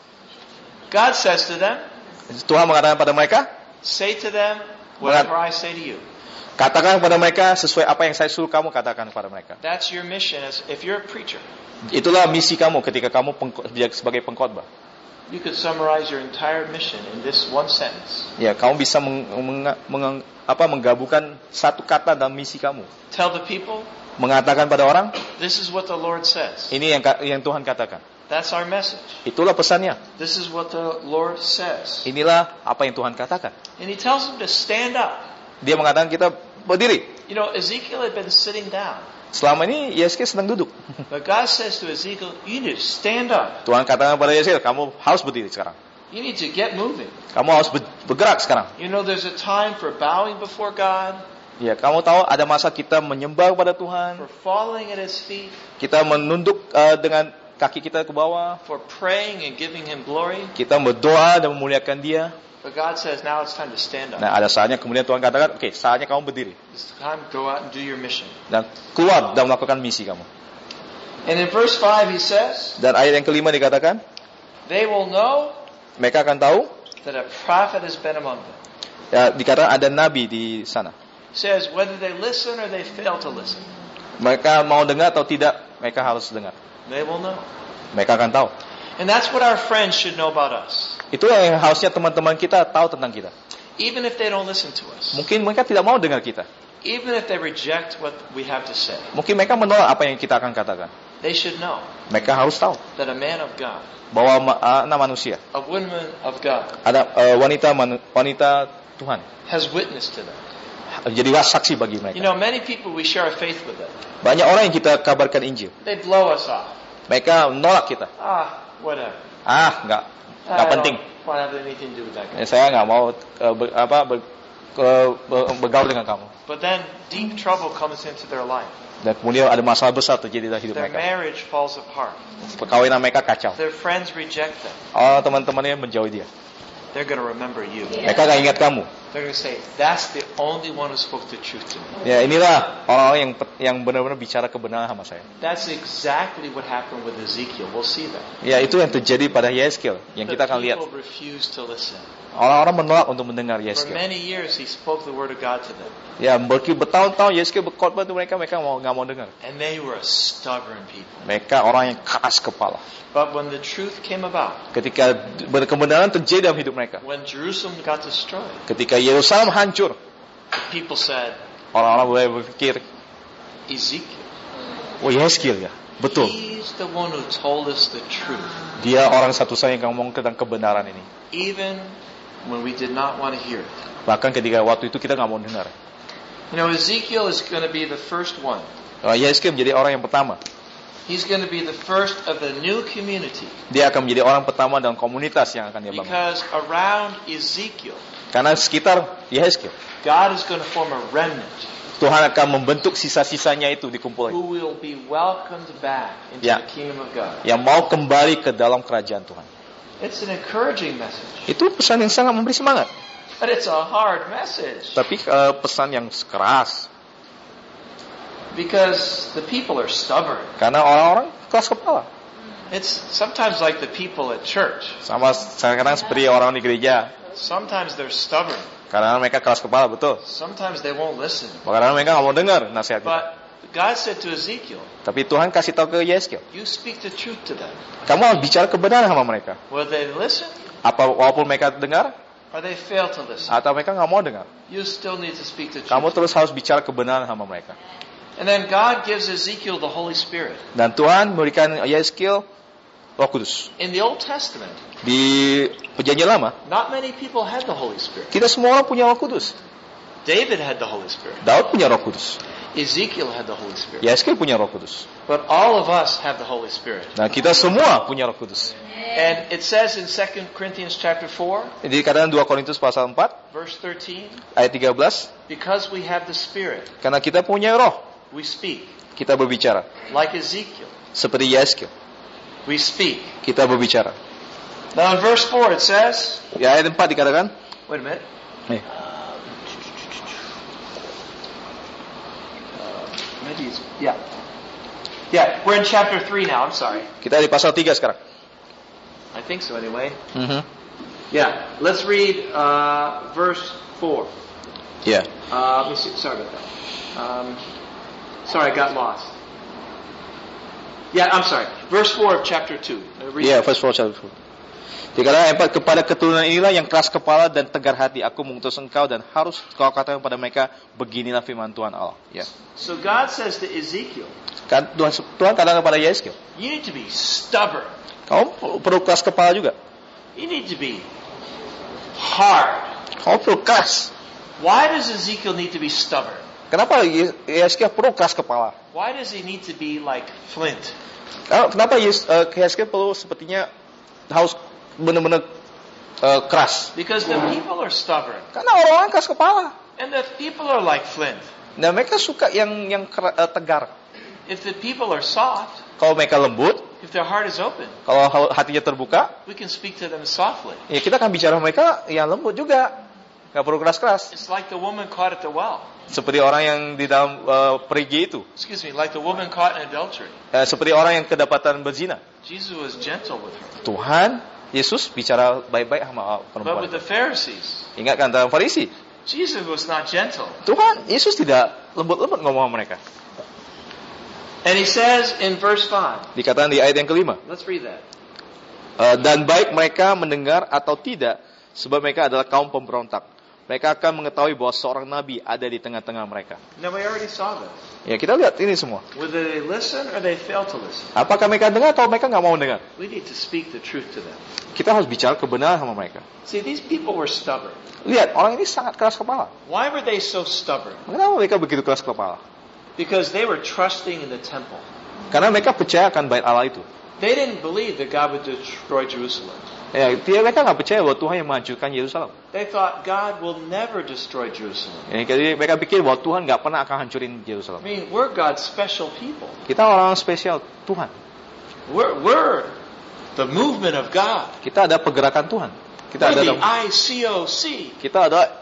God says to them, Tuhan mengatakan pada mereka, say to them whatever I say to you. katakan kepada mereka sesuai apa yang saya suruh kamu katakan kepada mereka. That's your mission as if you're a preacher. Itulah misi kamu ketika kamu pengko- sebagai pengkhotbah. You could summarize your entire mission in this one sentence. Ya, kamu bisa meng, meng, meng, apa, menggabungkan satu kata dalam misi kamu. Tell the people, Mengatakan pada orang, this is what the Lord says. ini yang yang Tuhan katakan. That's our message. Itulah pesannya. This is what the Lord says. Inilah apa yang Tuhan katakan. And he tells them to stand up. Dia mengatakan kita berdiri. You know, Ezekiel had been sitting down. Selama ini Yehezkiel sedang duduk. But God says to Ezekiel, you need to stand up. Tuhan katakan pada Yehezkiel, kamu harus berdiri sekarang. You need to get moving. Kamu harus ber- bergerak sekarang. You know, there's a time for bowing before God, Ya, kamu tahu ada masa kita menyembah kepada Tuhan, for falling at His feet, kita menunduk uh, dengan kaki kita ke bawah, for praying and giving Him glory. kita berdoa dan memuliakan Dia. But God says, now it's time to stand up. Nah, ada saatnya kemudian Tuhan katakan, oke, okay, saatnya kamu berdiri It's time to go out and do your mission. dan keluar dan melakukan misi kamu. And in verse five, He says, Dan ayat yang kelima dikatakan, they will know mereka akan tahu, that a prophet has been among them. ya, dikatakan ada nabi di sana. He says, whether they listen or they fail to listen, Mereka mau dengar atau tidak, mereka harus dengar. they will know. Mereka akan tahu. And that's what our friends should know about us. Itulah yang harusnya teman-teman kita tahu tentang kita. Even if they don't listen to us. Mungkin mereka tidak mau dengar kita. Even if they reject what we have to say. Mungkin mereka menolak apa yang kita akan katakan. They should know Mereka harus tahu that a man of God, bahwa ma- anak manusia, a woman of God, ada uh, wanita manu- wanita Tuhan has witnessed to them. menjadi saksi bagi mereka. You know, many people we share our faith with them. Banyak orang yang kita kabarkan Injil. They blow us off. Mereka menolak kita. Ah, whatever. Ah, nggak, nggak I penting. don't want to have anything to do with that Eh, guy. Saya nggak mau uh, be- apa be- ke- be- bergaul dengan kamu. But then deep trouble comes into their life. Dan kemudian ada masalah besar terjadi dalam hidup Their mereka. marriage falls apart. Perkawinan mereka kacau. Their friends reject them. Oh, teman-temannya menjauhi dia. They're going to remember you. Mereka nggak ingat kamu. They're going to say, that's the only one who spoke the truth to me. Ya inilah orang-orang yang yang benar-benar bicara kebenaran sama saya. That's exactly what happened with Ezekiel. We'll see that. Ya itu yang terjadi pada Yeskel yang The kita akan lihat. people refused to listen. Orang-orang menolak untuk mendengar For Yeskel. many years, he spoke the word of God to them. Ya berki- bertahun-tahun Yeskel berkhotbah untuk mereka, mereka mau nggak mau dengar. And they were a stubborn people. Mereka orang yang keras kepala. But when the truth came about, Ketika kebenaran terjadi dalam hidup mereka, when Jerusalem got destroyed, ketika Yerusalem hancur, the people said, orang-orang mulai berpikir, Ezekiel, oh Yeskel ya, betul. he's the one who told us the truth. Dia orang satu-satunya yang ngomong tentang kebenaran ini. Even when we did not want to hear it. Bahkan ketika waktu itu kita nggak mau dengar. You know, Ezekiel is going to be the first one. Uh, Yeskel menjadi orang yang pertama. He's going to be the first of the new community. Dia akan menjadi orang pertama dalam komunitas yang akan dia bangun. Because around Ezekiel, Karena sekitar Yeskel, God is going to form a remnant Tuhan akan membentuk sisa-sisanya itu dikumpulkan. who will be welcomed back into Ya. the kingdom of God. Yang mau kembali ke dalam kerajaan Tuhan. It's an encouraging message, Itu pesan yang sangat memberi semangat. but it's a hard message Tapi uh, pesan yang keras. because the people are stubborn. Karena orang-orang keras kepala. It's sometimes like the people at church. Sama kadang seperti orang di gereja. Sometimes they're stubborn. Karena mereka keras kepala, betul. Sometimes they won't listen. Karena mereka nggak mau dengar nasihat kita. But God said to Ezekiel, Tapi Tuhan kasih tahu ke Yeskel, you speak the truth to them. kamu harus bicara kebenaran sama mereka. Whether they listen Apa walaupun mereka dengar or they fail to listen, atau mereka nggak mau dengar, you still need to speak the kamu truth. terus harus bicara kebenaran sama mereka. And then God gives Ezekiel the Holy Spirit. Dan Tuhan memberikan Yeskel Roh Kudus. In the Old Testament, Di Perjanjian Lama, not many people had the Holy Spirit. kita semua orang punya Roh Kudus. David had the Holy Spirit. Daud punya Roh Kudus. Ezekiel had the Holy Spirit. Yeskel punya Roh Kudus. But all of us have the Holy Spirit. Nah, kita semua punya Roh Kudus. And it says in Second Corinthians chapter four, Jadi kadang dua Korintus pasal empat verse thirteen, ayat tiga belas, because we have the Spirit, karena kita punya roh, we speak. kita berbicara. Like Ezekiel, Seperti Yeskel, we speak. kita berbicara. Now in verse four it says, Di ayat empat dikatakan, wait a minute. nih, Maybe it's, yeah. Yeah, we're in chapter three now, I'm sorry. kita di pasal tiga sekarang. I think so anyway. Mhm. Yeah, let's read uh, verse four. Ya. Uh, let me see, sorry about that. Um, sorry, I got lost. Yeah, I'm sorry. Verse four of chapter two. Uh, read Ya, it. verse four chapter four. Dikatakan empat, kepada keturunan inilah yang keras kepala dan tegar hati aku mengutus engkau dan harus kau katakan pada mereka, beginilah firman Tuhan Allah. Ya. So God says to Ezekiel, Kan Tuhan Tuhan katakan kepada Yeskel, you need to be stubborn. kamu perlu keras kepala juga. You need to be hard. Kamu perlu keras. Why does Ezekiel need to be stubborn? Kenapa Yeskel perlu keras kepala? Why does he need to be like flint? Kenapa Yeskel perlu sepertinya harus benar-benar uh, keras? Because the people are stubborn. Karena orang-orang keras kepala. And the people are like flint. Nah, mereka suka yang yang kera- uh, tegar. If the people are soft, Kalau mereka lembut, if their heart is open, kalau hatinya terbuka, we can speak to them softly. ya kita akan bicara mereka yang lembut juga. Gak perlu keras-keras. It's like the woman caught at the well. Seperti orang yang di dalam uh, perigi itu. Excuse me, like the woman caught in adultery. Uh, seperti orang yang kedapatan berzina. Jesus was gentle with her. Tuhan, Yesus bicara baik-baik sama But perempuan. with the Pharisees, Ingatkan tentang Farisi. Jesus was not gentle. Tuhan, Yesus tidak lembut-lembut ngomong sama mereka. And he says in verse five, Dikatakan di ayat yang kelima. let's read that. Uh, dan baik mereka mendengar atau tidak, sebab mereka adalah kaum pemberontak. Mereka akan mengetahui bahwa seorang nabi ada di tengah-tengah mereka. Now we already saw this. Ya, kita lihat ini semua. Whether they listen or they fail to listen, Apakah mereka dengar atau mereka nggak mau dengar? we need to speak the truth to them. Kita harus bicara kebenaran sama mereka. See, these people were stubborn. Lihat, orang ini sangat keras kepala. Why were they so stubborn? Kenapa mereka begitu keras kepala? Because they were trusting in the temple. Karena mereka percaya akan bait Allah itu. They didn't believe that God would destroy Jerusalem. Ya, dia mereka nggak percaya bahwa Tuhan yang menghancurkan Yerusalem. They thought God will never destroy Jerusalem. Ya, jadi mereka pikir bahwa Tuhan nggak pernah akan hancurin I Yerusalem. mean, we're God's special people. Kita orang spesial Tuhan. We're, we're the movement of God. Kita ada pergerakan Tuhan. Kita We're ada the I C O C. kita ada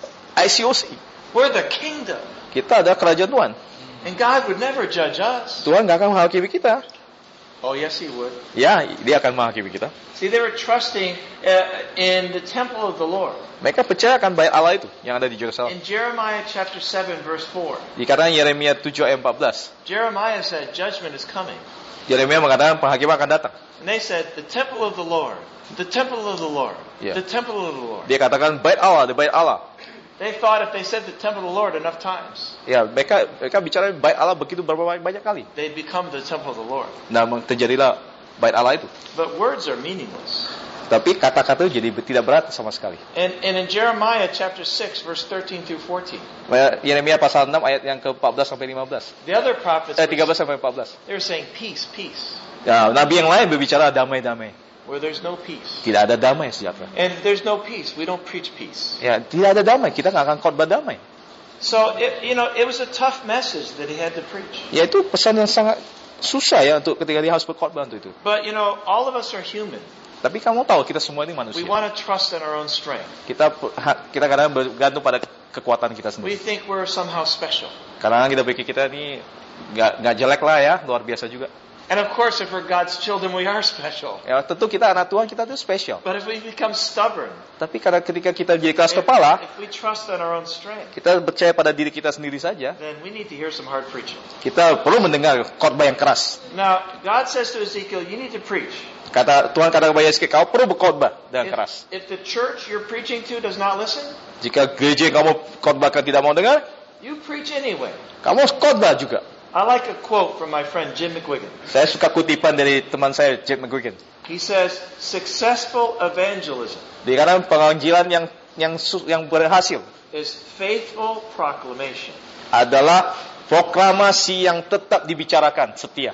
I C O C. We're the kingdom. Kita ada kerajaan Tuhan. And God would never judge us. Tuhan nggak akan menghakimi kita. Oh, yes, He would. Ya, dia akan menghakimi kita. See, they were trusting uh, in the temple of the Lord. Mereka percaya akan bait Allah itu yang ada di Yerusalem. In Jeremiah chapter seven, verse four, Dikatakan Yeremia tujuh ayat empat belas. Jeremiah said, judgment is coming. Yeremia mengatakan penghakiman akan datang. And they said, the temple of the Lord, the temple of the Lord, Yeah. the temple of the Lord. Dia katakan bait Allah, the bait Allah. They thought if they said the temple of the Lord enough times, Ya, mereka mereka bicara bait Allah begitu berapa banyak, banyak kali. they'd become the temple of the Lord. Nah, terjadilah bait Allah itu. But words are meaningless. Tapi kata-kata itu jadi tidak berat sama sekali. And, and in Jeremiah chapter six, verse thirteen through fourteen, Yeremia pasal enam ayat yang ke empat belas sampai lima belas. the other prophets, Eh tiga were, belas sampai empat belas. they were saying peace, peace, Ya, nabi yang lain berbicara damai-damai. where there's no peace. Tidak ada damai sejahtera. And there's no peace. We don't preach peace. Ya, tidak ada damai. Kita nggak akan khotbah damai. So, it, you know, it was a tough message that he had to preach. Ya, itu pesan yang sangat susah ya untuk ketika dia harus berkhotbah untuk itu. But, you know, all of us are human. Tapi kamu tahu kita semua ini We manusia. want to trust in our own strength. Kita kita kadang bergantung pada kekuatan kita We sendiri. think we're somehow special. Kadang kita pikir kita ini nggak nggak jelek lah ya, luar biasa juga. And of course, if we're God's children, we are special. Ya, tentu kita anak Tuhan, kita itu spesial. But if we become stubborn, Tapi kadang ketika kita jadi keras if, kepala, if we trust in our own strength, kita percaya pada diri kita sendiri saja, then we need to hear some hard preaching. kita perlu mendengar khotbah yang keras. Now, God says to Ezekiel, you need to preach. Kata Tuhan kata kepada Yeskiel, kau perlu berkhotbah dengan keras. If, if the church you're preaching to does not listen, Jika gereja yang kamu khotbahkan tidak mau dengar, you preach anyway. kamu khotbah juga. I like a quote from my friend Jim McGuigan. Saya suka kutipan dari teman saya, Jim McGuigan. He says, successful evangelism Dikatakan penginjilan yang yang yang berhasil is faithful proclamation. adalah proklamasi yang tetap dibicarakan, setia.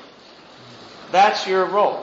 That's your role.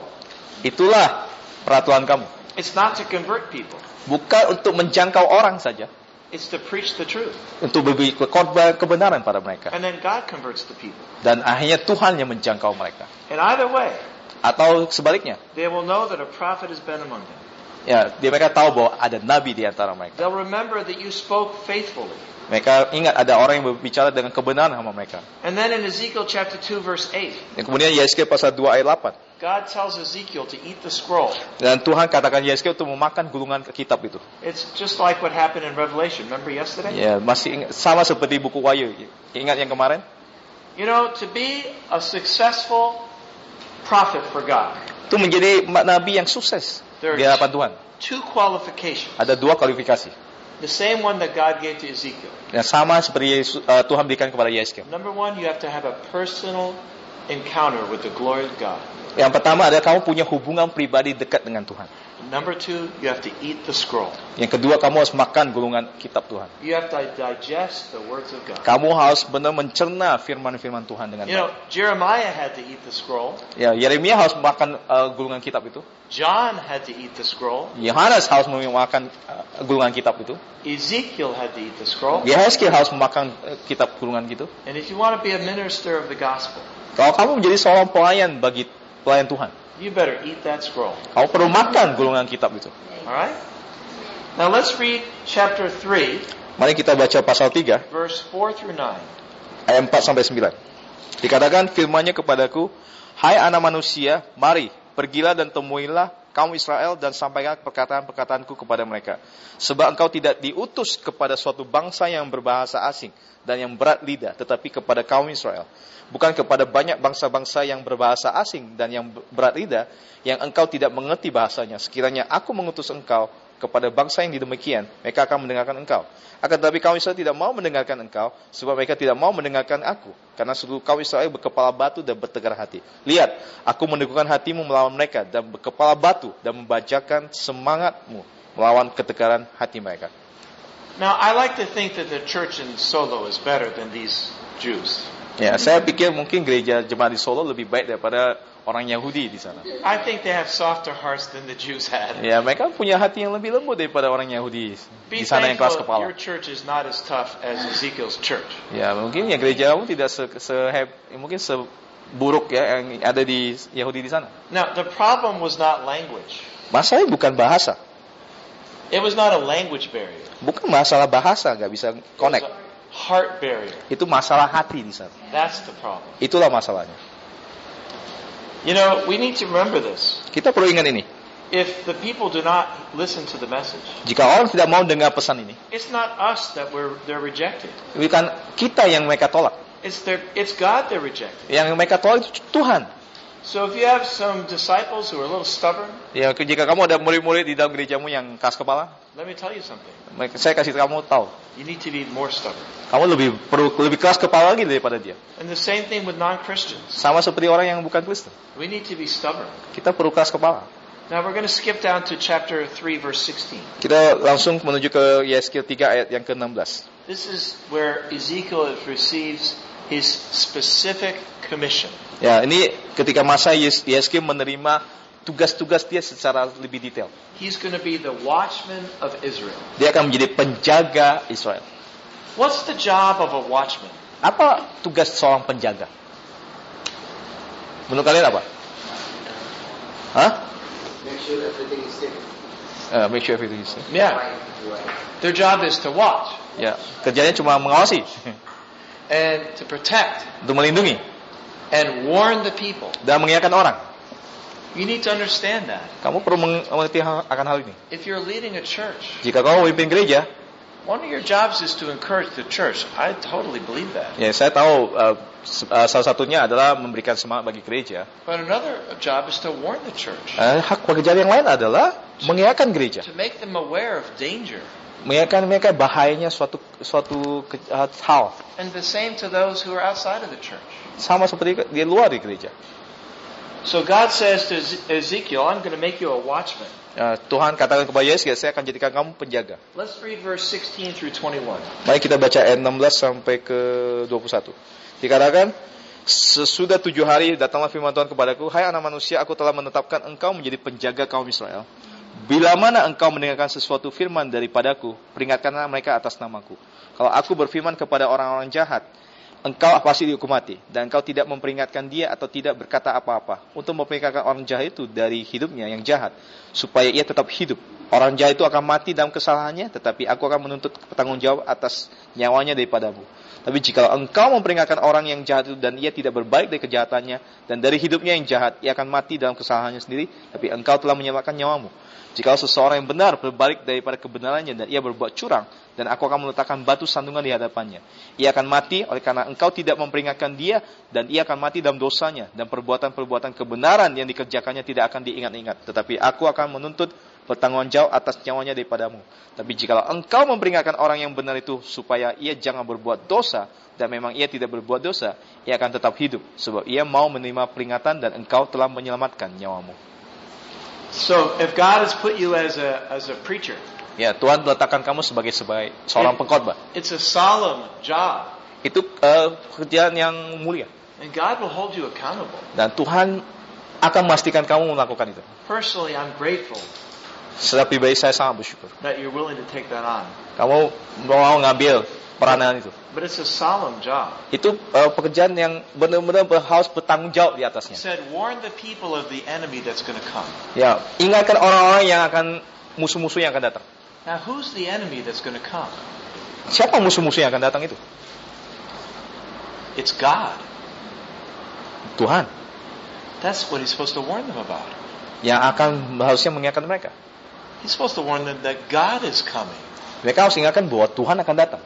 Itulah peraturan kamu. It's not to convert people. Bukan untuk menjangkau orang saja, It's to preach the truth. untuk beri khotbah kebenaran pada mereka. And then God converts the people. Dan akhirnya Tuhan yang menjangkau mereka. And either way, Atau sebaliknya, they will know that a prophet has been among them. ya, dia mereka tahu bahwa ada nabi di antara mereka. They'll remember that you spoke faithfully. Mereka ingat ada orang yang berbicara dengan kebenaran sama mereka. And then in Ezekiel chapter two verse eight, Dan kemudian Yeskiel pasal dua ayat delapan. God tells Ezekiel to eat the scroll. Dan Tuhan katakan Yeskiel untuk memakan gulungan kitab itu. It's just like what happened in Revelation. Remember yesterday? Ya, masih ingat, sama seperti buku Wahyu. Ingat yang kemarin? You know, to be a successful prophet for God, Itu menjadi nabi yang sukses There di hadapan Tuhan. two qualifications. Ada dua kualifikasi. The same one that God gave to Ezekiel. Yang sama seperti Yesus, uh, Tuhan berikan kepada Yeskiel. Number one, you have to have a personal encounter with the glory of God. Yang pertama adalah kamu punya hubungan pribadi dekat dengan Tuhan. Number two, you have to eat the scroll. Yang kedua, kamu harus makan gulungan kitab Tuhan. You have to digest the words of God. Kamu harus benar mencerna firman-firman Tuhan dengan You know, baik. Jeremiah had to eat the scroll. Ya, Yeremia harus makan uh, gulungan kitab itu. John had to eat the scroll. Yohanes harus memakan uh, gulungan kitab itu. Ezekiel had to eat the scroll. Yeskiel harus memakan uh, kitab gulungan gitu. And if you want to be a minister of the gospel, Kalau kamu menjadi seorang pelayan bagi pelayan Tuhan, you better eat that scroll. kamu perlu makan gulungan kitab itu. Alright? Now let's read chapter three, Mari kita baca pasal tiga, verse four through nine. ayat empat sampai sembilan. Dikatakan firman-Nya kepadaku, hai anak manusia, mari, pergilah dan temuilah kaum Israel dan sampaikan perkataan-perkataanku kepada mereka. Sebab engkau tidak diutus kepada suatu bangsa yang berbahasa asing dan yang berat lidah, tetapi kepada kaum Israel. Bukan kepada banyak bangsa-bangsa yang berbahasa asing dan yang berat lidah, yang engkau tidak mengerti bahasanya. Sekiranya aku mengutus engkau, kepada bangsa yang demikian, mereka akan mendengarkan engkau. Akan tetapi kaum Israel tidak mau mendengarkan engkau, sebab mereka tidak mau mendengarkan aku. Karena seluruh kaum Israel berkepala batu dan bertegar hati. Lihat, aku meneguhkan hatimu melawan mereka, dan berkepala batu, dan membajakan semangatmu melawan ketegaran hati mereka. Now, I like to think that the church in Solo is better than these Jews. Ya, saya pikir mungkin gereja jemaat di Solo lebih baik daripada orang Yahudi di sana. I think they have softer hearts than the Jews had. Ya, mereka punya hati yang lebih lembut daripada orang Yahudi Be di sana yang keras thankful kepala. your church is not as tough as Ezekiel's church. Ya, mungkin ya gereja kamu tidak se, se mungkin seburuk ya yang ada di Yahudi di sana. Now, the problem was not language. Masalahnya bukan bahasa. It was not a language barrier. Bukan masalah bahasa, nggak bisa It was connect. a heart barrier. Itu masalah hati di sana. That's the problem. Itulah masalahnya. You know, we need to remember this. Kita perlu ingat ini. If the people do not listen to the message, Jika orang tidak mau dengar pesan ini, it's not us that we're they're rejected. bukan kita yang mereka tolak. It's their it's God they're rejected. Yang mereka tolak itu Tuhan. So if you have some disciples who are a little stubborn, Ya, jika kamu ada murid-murid di dalam gerejamu yang keras kepala, let me tell you something. mereka- saya kasih kamu tahu, You need to be more stubborn. kamu lebih perlu lebih keras kepala lagi daripada dia. And the same thing with non-Christians. Sama seperti orang yang bukan Kristen. We need to be stubborn. Kita perlu keras kepala. Now we're going to skip down to chapter three, verse sixteen. Kita langsung menuju ke Yeskiel tiga ayat yang ke enam belas. This is where Ezekiel receives his specific commission. Ya, ini ketika masa Yes- Yeskiel menerima tugas-tugas dia secara lebih detail. He's going to be the watchman of Israel. Dia akan menjadi penjaga Israel. What's the job of a watchman? Apa tugas seorang penjaga? Menurut kalian apa? Hah? Make sure everything is safe. Uh, make sure everything is safe. Yeah. Their job is to watch Ya, kerjanya cuma mengawasi, and to protect untuk melindungi and warn the people. dan mengingatkan orang. You need to understand that. Kamu perlu mengerti hal- akan hal ini. If you're leading a church, Jika kamu memimpin gereja, one of your jobs is to encourage the church. I totally believe that. ya saya tahu uh, s- uh, salah satunya adalah memberikan semangat bagi gereja. But another job is to warn the church, Uh, hak pekerjaan yang lain adalah mengingatkan gereja, to make them aware of danger. mengingatkan mereka bahayanya suatu suatu ke- uh, hal, And the same to those who are outside of the church. sama seperti di luar di gereja. So God says to Eze- Ezekiel, I'm going to make you a watchman. Uh, Tuhan katakan kepada Yeskiel, saya akan jadikan kamu penjaga. Let's read verse sixteen through twenty-one. Mari kita baca ayat enam belas sampai ke dua puluh satu. Dikatakan, sesudah tujuh hari datanglah firman Tuhan kepadaku, hai anak manusia, aku telah menetapkan engkau menjadi penjaga kaum Israel. Bila mana engkau mendengarkan sesuatu firman daripadaku, peringatkanlah mereka atas namaku. Kalau aku berfirman kepada orang-orang jahat, engkau pasti dihukum mati, dan engkau tidak memperingatkan dia atau tidak berkata apa-apa untuk memperingatkan orang jahat itu dari hidupnya yang jahat, supaya ia tetap hidup. Orang jahat itu akan mati dalam kesalahannya, tetapi aku akan menuntut bertanggung jawab atas nyawanya daripadamu. Tapi jika engkau memperingatkan orang yang jahat itu dan ia tidak berbalik dari kejahatannya dan dari hidupnya yang jahat, ia akan mati dalam kesalahannya sendiri, tapi engkau telah menyelamatkan nyawamu. Jika seseorang yang benar berbalik daripada kebenarannya dan ia berbuat curang, dan aku akan meletakkan batu sandungan di hadapannya, ia akan mati oleh karena engkau tidak memperingatkan dia, dan ia akan mati dalam dosanya, dan perbuatan-perbuatan kebenaran yang dikerjakannya tidak akan diingat-ingat. Tetapi aku akan menuntut bertanggung jawab atas nyawanya daripadamu. Tapi jikalau engkau memperingatkan orang yang benar itu supaya ia jangan berbuat dosa, dan memang ia tidak berbuat dosa, ia akan tetap hidup, sebab ia mau menerima peringatan dan engkau telah menyelamatkan nyawamu. So if God has put you as a as a preacher, Ya, Tuhan meletakkan kamu sebagai sebagai seorang pengkhotbah. it's a solemn job, Itu uh, pekerjaan yang mulia, and God will hold you accountable. dan Tuhan akan memastikan kamu melakukan itu. Personally, I'm grateful Secara pribadi saya sangat bersyukur that you're willing to take that on. kamu mau ngambil peranan itu. But it's a solemn job. Itu uh, pekerjaan yang benar-benar harus bertanggung jawab di He atasnya. said, warn the people of the enemy that's going to come. Ya, ingatkan orang-orang yang akan musuh-musuh yang akan datang. Now, who's the enemy that's going to come? Siapa musuh-musuh yang akan datang itu? It's God. Tuhan That's what he's supposed to warn them about. yang akan harusnya mengingatkan mereka. He's supposed to warn them that God is coming. Mereka harus ingatkan bahwa Tuhan akan datang.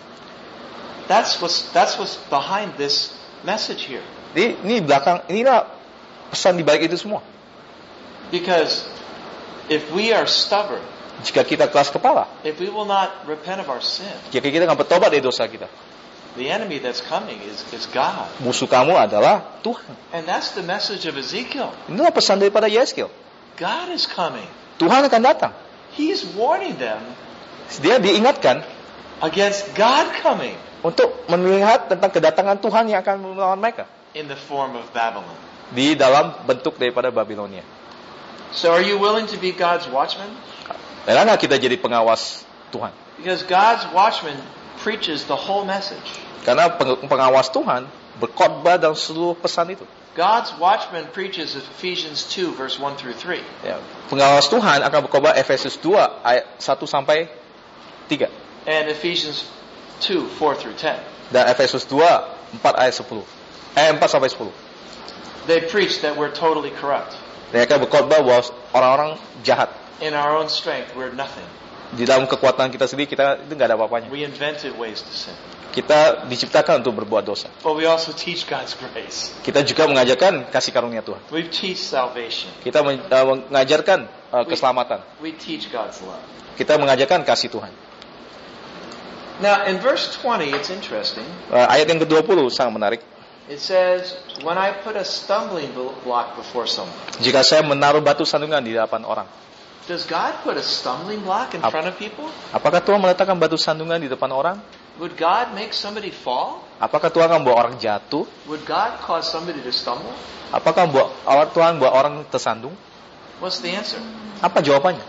That's what's that's what's behind this message here. Ini, ini belakang, inilah pesan di balik itu semua. Because if we are stubborn, Jika kita keras kepala, if we will not repent of our sin, jika kita nggak bertobat dari dosa kita, the enemy that's coming is, is God. musuh kamu adalah Tuhan. And that's the message of Ezekiel. Inilah pesan daripada Yeskel. God is coming. Tuhan akan datang. He's warning them Dia diingatkan against God coming untuk melihat tentang kedatangan Tuhan yang akan melawan mereka in the form of Babylon. di dalam bentuk daripada Babilonia. So are you willing to be God's watchman? Rela nggak kita jadi pengawas Tuhan? Because God's watchman preaches the whole message. Karena peng- pengawas Tuhan berkhotbah dalam seluruh pesan itu. God's watchman preaches Ephesians two verse one through three. Ya, pengawas Tuhan akan berkhotbah Efesus dua ayat satu sampai tiga And Ephesians two four through ten. dan Efesus dua empat ayat sepuluh. Eh empat sampai sepuluh. They preach that we're totally corrupt. Dia akan berkhotbah bahwa orang-orang jahat. In our own strength, we're nothing. Di dalam kekuatan kita sendiri kita itu nggak ada apa-apanya. We invented ways to sin. Kita diciptakan untuk berbuat dosa. But we also teach God's grace. Kita juga mengajarkan kasih karunia Tuhan. We teach salvation. Kita men- uh, mengajarkan uh, keselamatan. We teach God's love. Kita mengajarkan kasih Tuhan. Now, in verse twenty, it's interesting. Uh, ayat yang kedua puluh sangat menarik. It says, when I put a stumbling block before someone. Jika saya menaruh batu sandungan di hadapan orang, Does God put a stumbling block in Ap- front of people? apakah Tuhan meletakkan batu sandungan di depan orang? Would God make somebody fall? Apakah Tuhan akan membuat orang jatuh? Would God cause somebody to stumble? Apakah membuat awal Tuhan membuat orang tersandung? What's the answer? Apa jawabannya?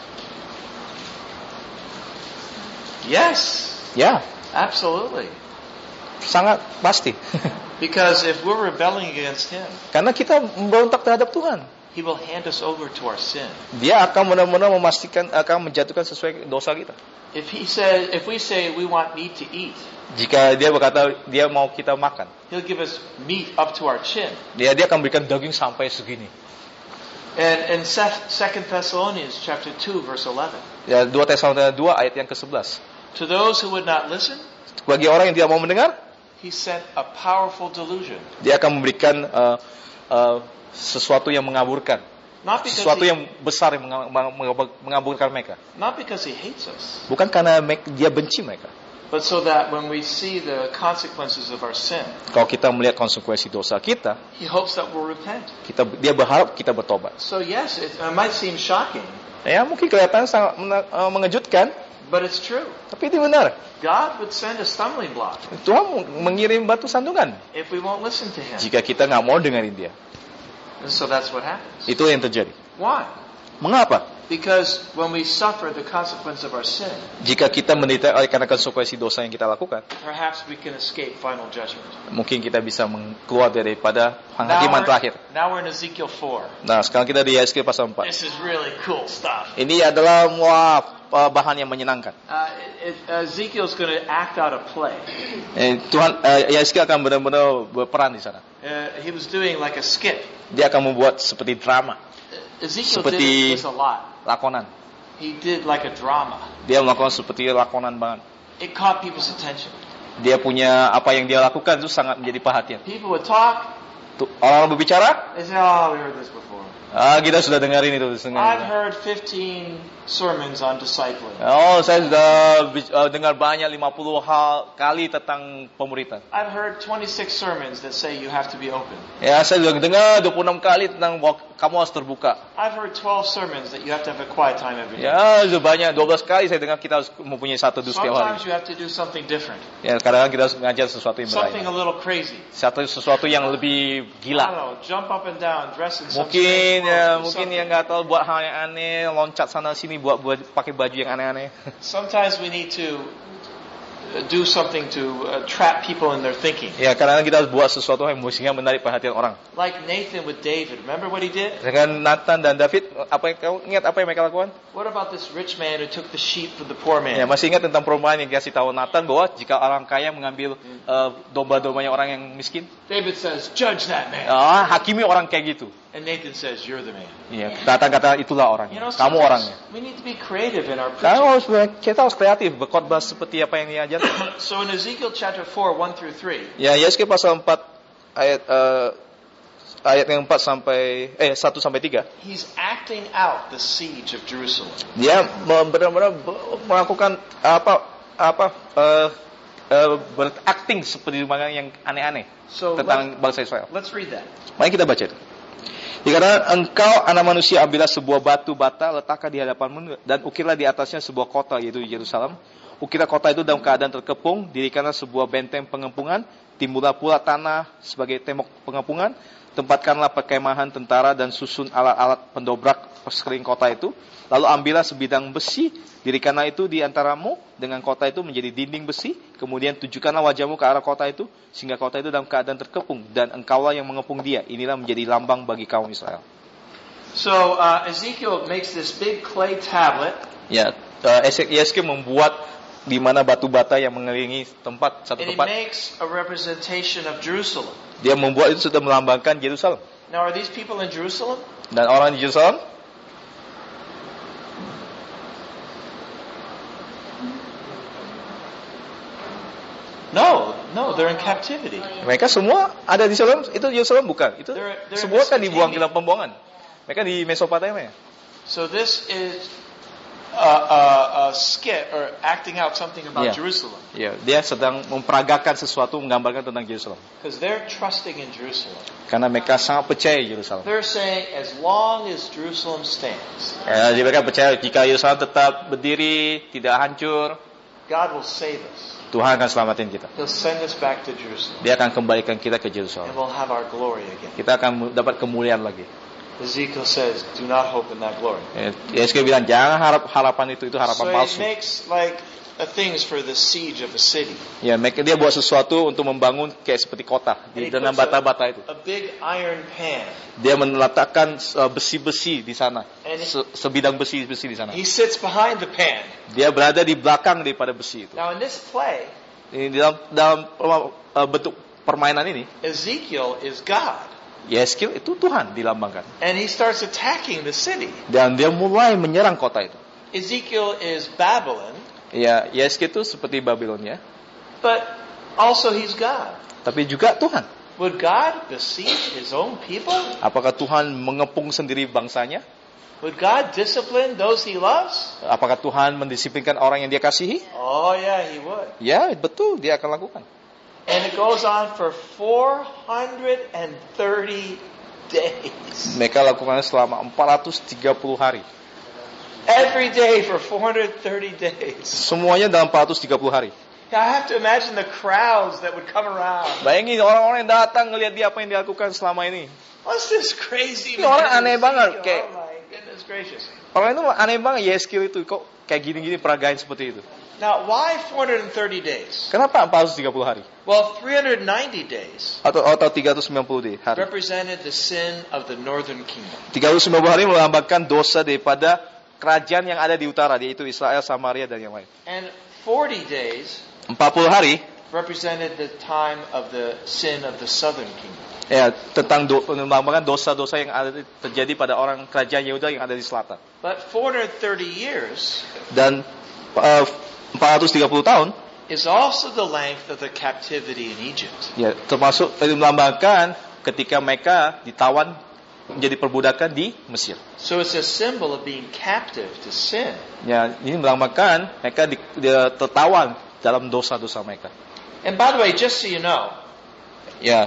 Yes, Ya, absolutely. sangat pasti. Because if we're rebelling against Him, Karena kita memberontak terhadap Tuhan. He will hand us over to our sin. Dia akan benar-benar memastikan, akan menjatuhkan sesuai dosa kita. If He says, if we say we want meat to eat, Jika dia berkata dia mau kita makan, He'll give us meat up to our chin. dia dia akan berikan daging sampai segini. And in Second Thessalonians chapter two verse eleven, Ya, dua Tesalonika dua ayat yang kesebelas. to those who would not listen, Bagi orang yang tidak mau mendengar, He sent a powerful delusion. dia akan memberikan uh, uh, sesuatu yang mengaburkan, Not because sesuatu he, yang besar yang menga- menga- mengaburkan mereka. not because He hates us, Bukan karena me- dia benci mereka. but so that when we see the consequences of our sin, Kalau kita melihat konsekuensi dosa kita, He hopes that we'll repent. kita dia berharap kita bertobat. So yes, it, it might seem shocking, Ya, mungkin kelihatan sangat mena- uh, mengejutkan, but it's true. tapi itu benar. God would send a stumbling block Tuhan mengirim batu sandungan if we won't listen to Him. jika kita nggak mau dengerin dia. And so that's what happens. Itu yang terjadi. Why? Mengapa? Because when we suffer the consequence of our sin, Jika kita menderita oleh karena konsekuensi dosa yang kita lakukan, perhaps we can escape final judgment. mungkin kita bisa meng- keluar daripada Now penghakiman we're, terakhir. now we're in Ezekiel four. Nah, sekarang kita di Yeskel pasal empat. This is really cool stuff. Ini adalah wah, uh, bahan yang menyenangkan. Uh, it, it, Ezekiel's going to act out a play. Eh, Tuhan uh, Yeskel akan benar-benar berperan di sana. Uh, he was doing like a skit. Dia akan membuat seperti drama, Ezekiel Seperti- did this a lot. lakonan. He did like a drama. Dia melakukan seperti lakonan banget. It caught people's attention. Dia punya apa yang dia lakukan itu sangat menjadi perhatian. People would talk. Tuh, orang berbicara, They say, "Oh, we heard this before." ah, kita sudah dengerin itu. I've heard fifteen sermons on discipling. Oh, saya sudah uh, dengar banyak lima puluh hal kali tentang pemuritan. I've heard twenty-six sermons that say you have to be open. Ya, saya sudah dengar dua puluh enam kali tentang bahwa kamu harus terbuka. I've heard twelve sermons that you have to have a quiet time every day. Ya, sudah banyak dua belas kali saya dengar kita harus mempunyai satu dus setiap hari. Sometimes you have to do something different, Ya, kadang-kadang kita harus mengajar sesuatu yang something berbeda. a little crazy. Satu sesuatu yang lebih I don't gila. know, jump up and down, dress in some Mungkin strange ya, clothes, do mungkin something. yang nggak tahu buat hal yang aneh, loncat sana sini buat buat pakai baju yang aneh-aneh. Sometimes we need to uh, do something to uh, trap people in their thinking. Ya, kadang-kadang kita harus buat sesuatu yang sehingga menarik perhatian orang. Like Nathan with David. Remember what he did? Dengan Nathan dan David, apa yang kau ingat apa yang mereka lakukan? What about this rich man who took the sheep from the poor Ya, man? masih ingat tentang perumpamaan yang dikasih tahu Nathan bahwa jika orang kaya mengambil uh, domba-dombanya orang yang miskin, David says, "Judge that man." ah, hakimi orang kayak gitu. And Nathan says, "You're the man." Ya, kata-kata itulah You orangnya. know, Kamu sometimes orangnya. we need to be creative in our Kamu preaching. harus kita harus kreatif berkhotbah seperti apa yang diajarkan. So in Ezekiel chapter four, one through three, Ya, Yeskel pasal empat ayat uh, ayat yang empat sampai eh satu sampai tiga. He's acting out the siege of Jerusalem. Dia benar-benar melakukan apa apa uh, uh, berakting seperti yang aneh-aneh So tentang let's, bangsa Israel. let's read that. Mari kita baca itu. Dikatakan, engkau anak manusia ambillah sebuah batu bata, letakkan di hadapanmu dan ukirlah di atasnya sebuah kota, yaitu Yerusalem. Ukirlah kota itu dalam keadaan terkepung, dirikanlah sebuah benteng pengepungan, timbullah pula tanah sebagai tembok pengepungan, tempatkanlah perkemahan tentara dan susun alat-alat pendobrak sekeliling kota itu. Lalu ambillah sebidang besi, dirikanlah itu di antaramu dengan kota itu menjadi dinding besi. Kemudian tujukanlah wajahmu ke arah kota itu, sehingga kota itu dalam keadaan terkepung. Dan engkaulah yang mengepung dia. Inilah menjadi lambang bagi kaum Israel. So uh, Ezekiel makes this big clay tablet. Ya, uh, Yeskiel membuat di mana batu bata yang mengelilingi tempat satu And he tempat. makes a representation of Jerusalem. Dia membuat itu sudah melambangkan Yerusalem. Now, are these people in Jerusalem? Dan orang di Yerusalem, No, no, they're in captivity. mereka semua ada di Yerusalem. Itu Yerusalem bukan? Itu They're- they're semua kan dibuang ke Mesopotamia. dalam pembuangan. Mereka di Mesopotamia. So this is a, a, a skit or acting out something about Yeah. Jerusalem Ya, dia sedang memperagakan sesuatu, menggambarkan tentang Yerusalem. because they're trusting in Jerusalem. Karena mereka sangat percaya Yerusalem. They're saying, as long as Jerusalem stands, Ya, mereka percaya jika Yerusalem tetap berdiri, tidak hancur, God will save us. Tuhan akan selamatin kita. He'll send us back to Jerusalem, Dia akan kembalikan kita ke and Yerusalem. we'll have our glory again. Kita akan dapat kemuliaan lagi. Ezekiel says, do not hope in that glory. Ya, Yeskiel bilang jangan harap harapan itu itu So harapan it palsu. makes like uh, things for the siege of a city. Ya, mereka dia buat sesuatu untuk membangun kayak seperti kota di And he dengan puts a- bata-bata itu. A big iron pan. Dia meletakkan uh, besi-besi di sana, And he- Se- sebidang besi-besi di sana. He sits behind the pan. Dia berada di belakang daripada besi itu. Now in this play, Ini dalam dalam uh, bentuk permainan ini, Ezekiel is God. Yeskiel itu Tuhan dilambangkan. And he starts attacking the city. Dan dia mulai menyerang kota itu. Ezekiel is Babylon, Ya, Yeskiel itu seperti Babilonia, but also he's God. tapi juga Tuhan. Would God besiege his own people? Apakah Tuhan mengepung sendiri bangsanya? Would God discipline those he loves? Apakah Tuhan mendisiplinkan orang yang dia kasihi? Oh yeah, he would. Ya, betul, dia akan lakukan. And it goes on for four hundred thirty days. Mereka lakukan selama empat ratus tiga puluh hari. Every day for four hundred thirty days. Semuanya dalam empat ratus tiga puluh hari. I have to imagine the crowds that would come around. Bayangin orang-orang yang datang ngelihat dia apa yang dilakukan selama ini. What's this crazy Ini orang man aneh banget, Ezekiel? kayak- Oh my goodness gracious. Orang itu aneh banget, Yeskiel itu kok kayak gini-gini peragain seperti itu. Now, why four hundred thirty days? Kenapa empat ratus tiga puluh hari? Well, three hundred ninety days Atau atau tiga ratus sembilan puluh hari? represented the sin of the northern kingdom. tiga ratus sembilan puluh hari melambangkan dosa daripada kerajaan yang ada di utara, yaitu Israel, Samaria dan yang lain. And forty days empat puluh hari represented the time of the sin of the southern kingdom. ya tentang do, melambangkan dosa-dosa yang ada terjadi pada orang kerajaan Yehuda yang ada di selatan. But four hundred thirty years Dan uh, empat ratus tiga puluh tahun is also the length of the captivity in Egypt. ya termasuk itu melambangkan ketika mereka ditawan menjadi perbudakan di Mesir. So it's a symbol of being captive to sin. Ya, ini melambangkan mereka di, dia tertawan dalam dosa-dosa mereka. And by the way, just so you know, Ya,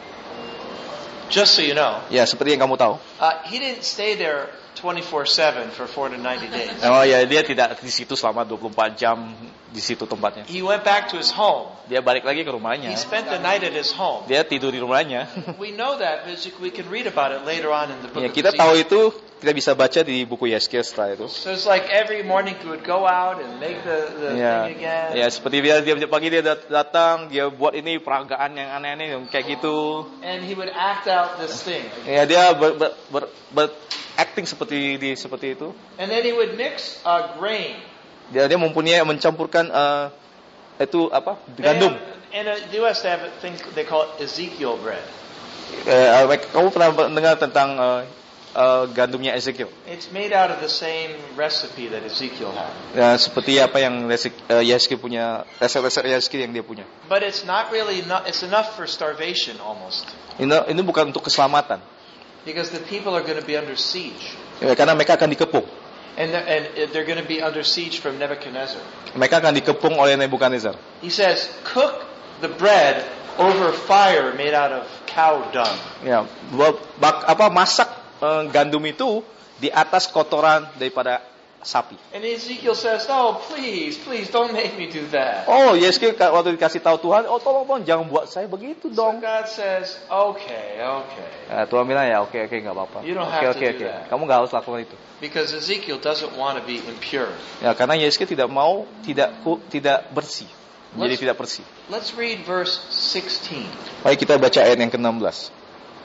just so you know, ya seperti yang kamu tahu. uh, he didn't stay there twenty-four seven for four hundred ninety days. Oh ya, dia tidak di situ selama dua puluh empat jam di situ tempatnya. He went back to his home. Dia balik lagi ke rumahnya. He spent the night at his home. Dia tidur di rumahnya. We know that because we can read about it later on in the book Ya, of kita Ezekiel. tahu itu, kita bisa baca di buku Yeskiel setelah itu. So it's like every morning he would go out and make the, the Ya, thing again. ya seperti dia dia pagi dia dat- datang, dia buat ini peragaan yang aneh-aneh yang kayak gitu. And he would act out this thing. Ya, dia ber, ber, ber, ber- acting seperti di seperti itu. And then he would mix uh, grain. Dia dia mempunyai mencampurkan uh, itu apa? They Gandum. have- In the U S they have a thing they call it Ezekiel bread. Eh, uh, kamu pernah mendengar tentang uh, uh, gandumnya Ezekiel. It's made out of the same recipe that Ezekiel had. Ya, seperti apa yang uh, Yehezkiel punya, resep-resep Yehezkiel yang dia punya. But it's not really not, it's enough for starvation almost. Ini, ini bukan untuk keselamatan. Because the people are going to be under siege. Ya, karena mereka akan dikepung. And they're, and they're going to be under siege from Nebuchadnezzar. Mereka akan dikepung oleh Nebukadnezar. He says, cook the bread over fire made out of cow dung. Ya, bak, apa masak uh, gandum itu di atas kotoran daripada sapi. And Ezekiel says, "Oh, please, please, don't make me do that." Oh, Yehezkiel waktu dikasih tahu Tuhan, oh tolong tolong jangan buat saya begitu dong. So God says, "Okay, okay." Nah, Tuhan bilang ya, oke okay, oke okay, nggak apa-apa. You don't Oke have oke to oke. do that. Kamu nggak harus lakukan itu. Because Ezekiel doesn't want to be impure. Ya, karena Yehezkiel tidak mau tidak tidak bersih. Menjadi Let's- tidak bersih. Let's read verse sixteen. Mari kita baca ayat yang ke-enam belas.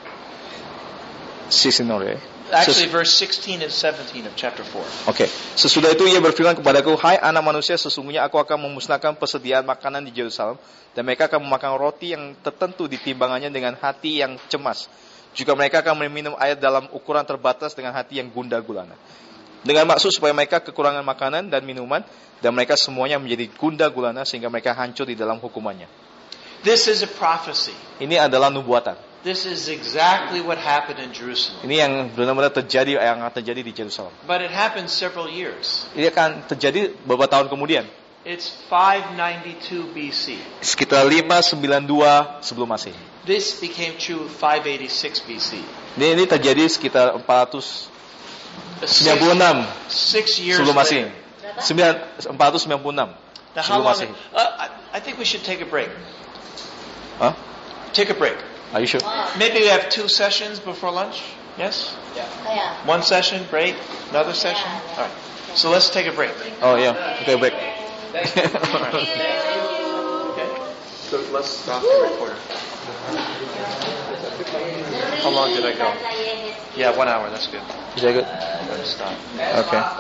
Sisinore. Actually, verse sixteen and seventeen of chapter four. Oke, okay. Sesudah itu ia berfirman kepadaku, hai anak manusia, sesungguhnya aku akan memusnahkan persediaan makanan di Yerusalem, dan mereka akan memakan roti yang tertentu di timbangannya dengan hati yang cemas. Juga mereka akan meminum air dalam ukuran terbatas dengan hati yang gundah gulana. Dengan maksud supaya mereka kekurangan makanan dan minuman, dan mereka semuanya menjadi gundah gulana sehingga mereka hancur di dalam hukumannya. This is a prophecy. Ini adalah nubuatan. This is exactly what happened in Jerusalem. Ini yang benar-benar terjadi, yang akan terjadi di Yerusalem. But it happened several years. Ini akan terjadi beberapa tahun kemudian. It's five ninety-two B C. Sekitar lima sembilan dua sebelum Masehi. This became true five eighty-six B C. Ini, ini terjadi sekitar empat ratus sembilan puluh enam Six years sebelum Masehi. later. empat ratus sembilan puluh enam Now, how sebelum long? Masehi. Uh, I, I think we should take a break. Huh? Take a break. Are you sure? Maybe we have two sessions before lunch. Yes. Yeah. One session, break. Another session. All right. So let's take a break. Oh yeah, okay, break. Okay. So let's stop the recorder. How long did I go? Yeah, one hour. That's good. Is that good? Stop. Okay.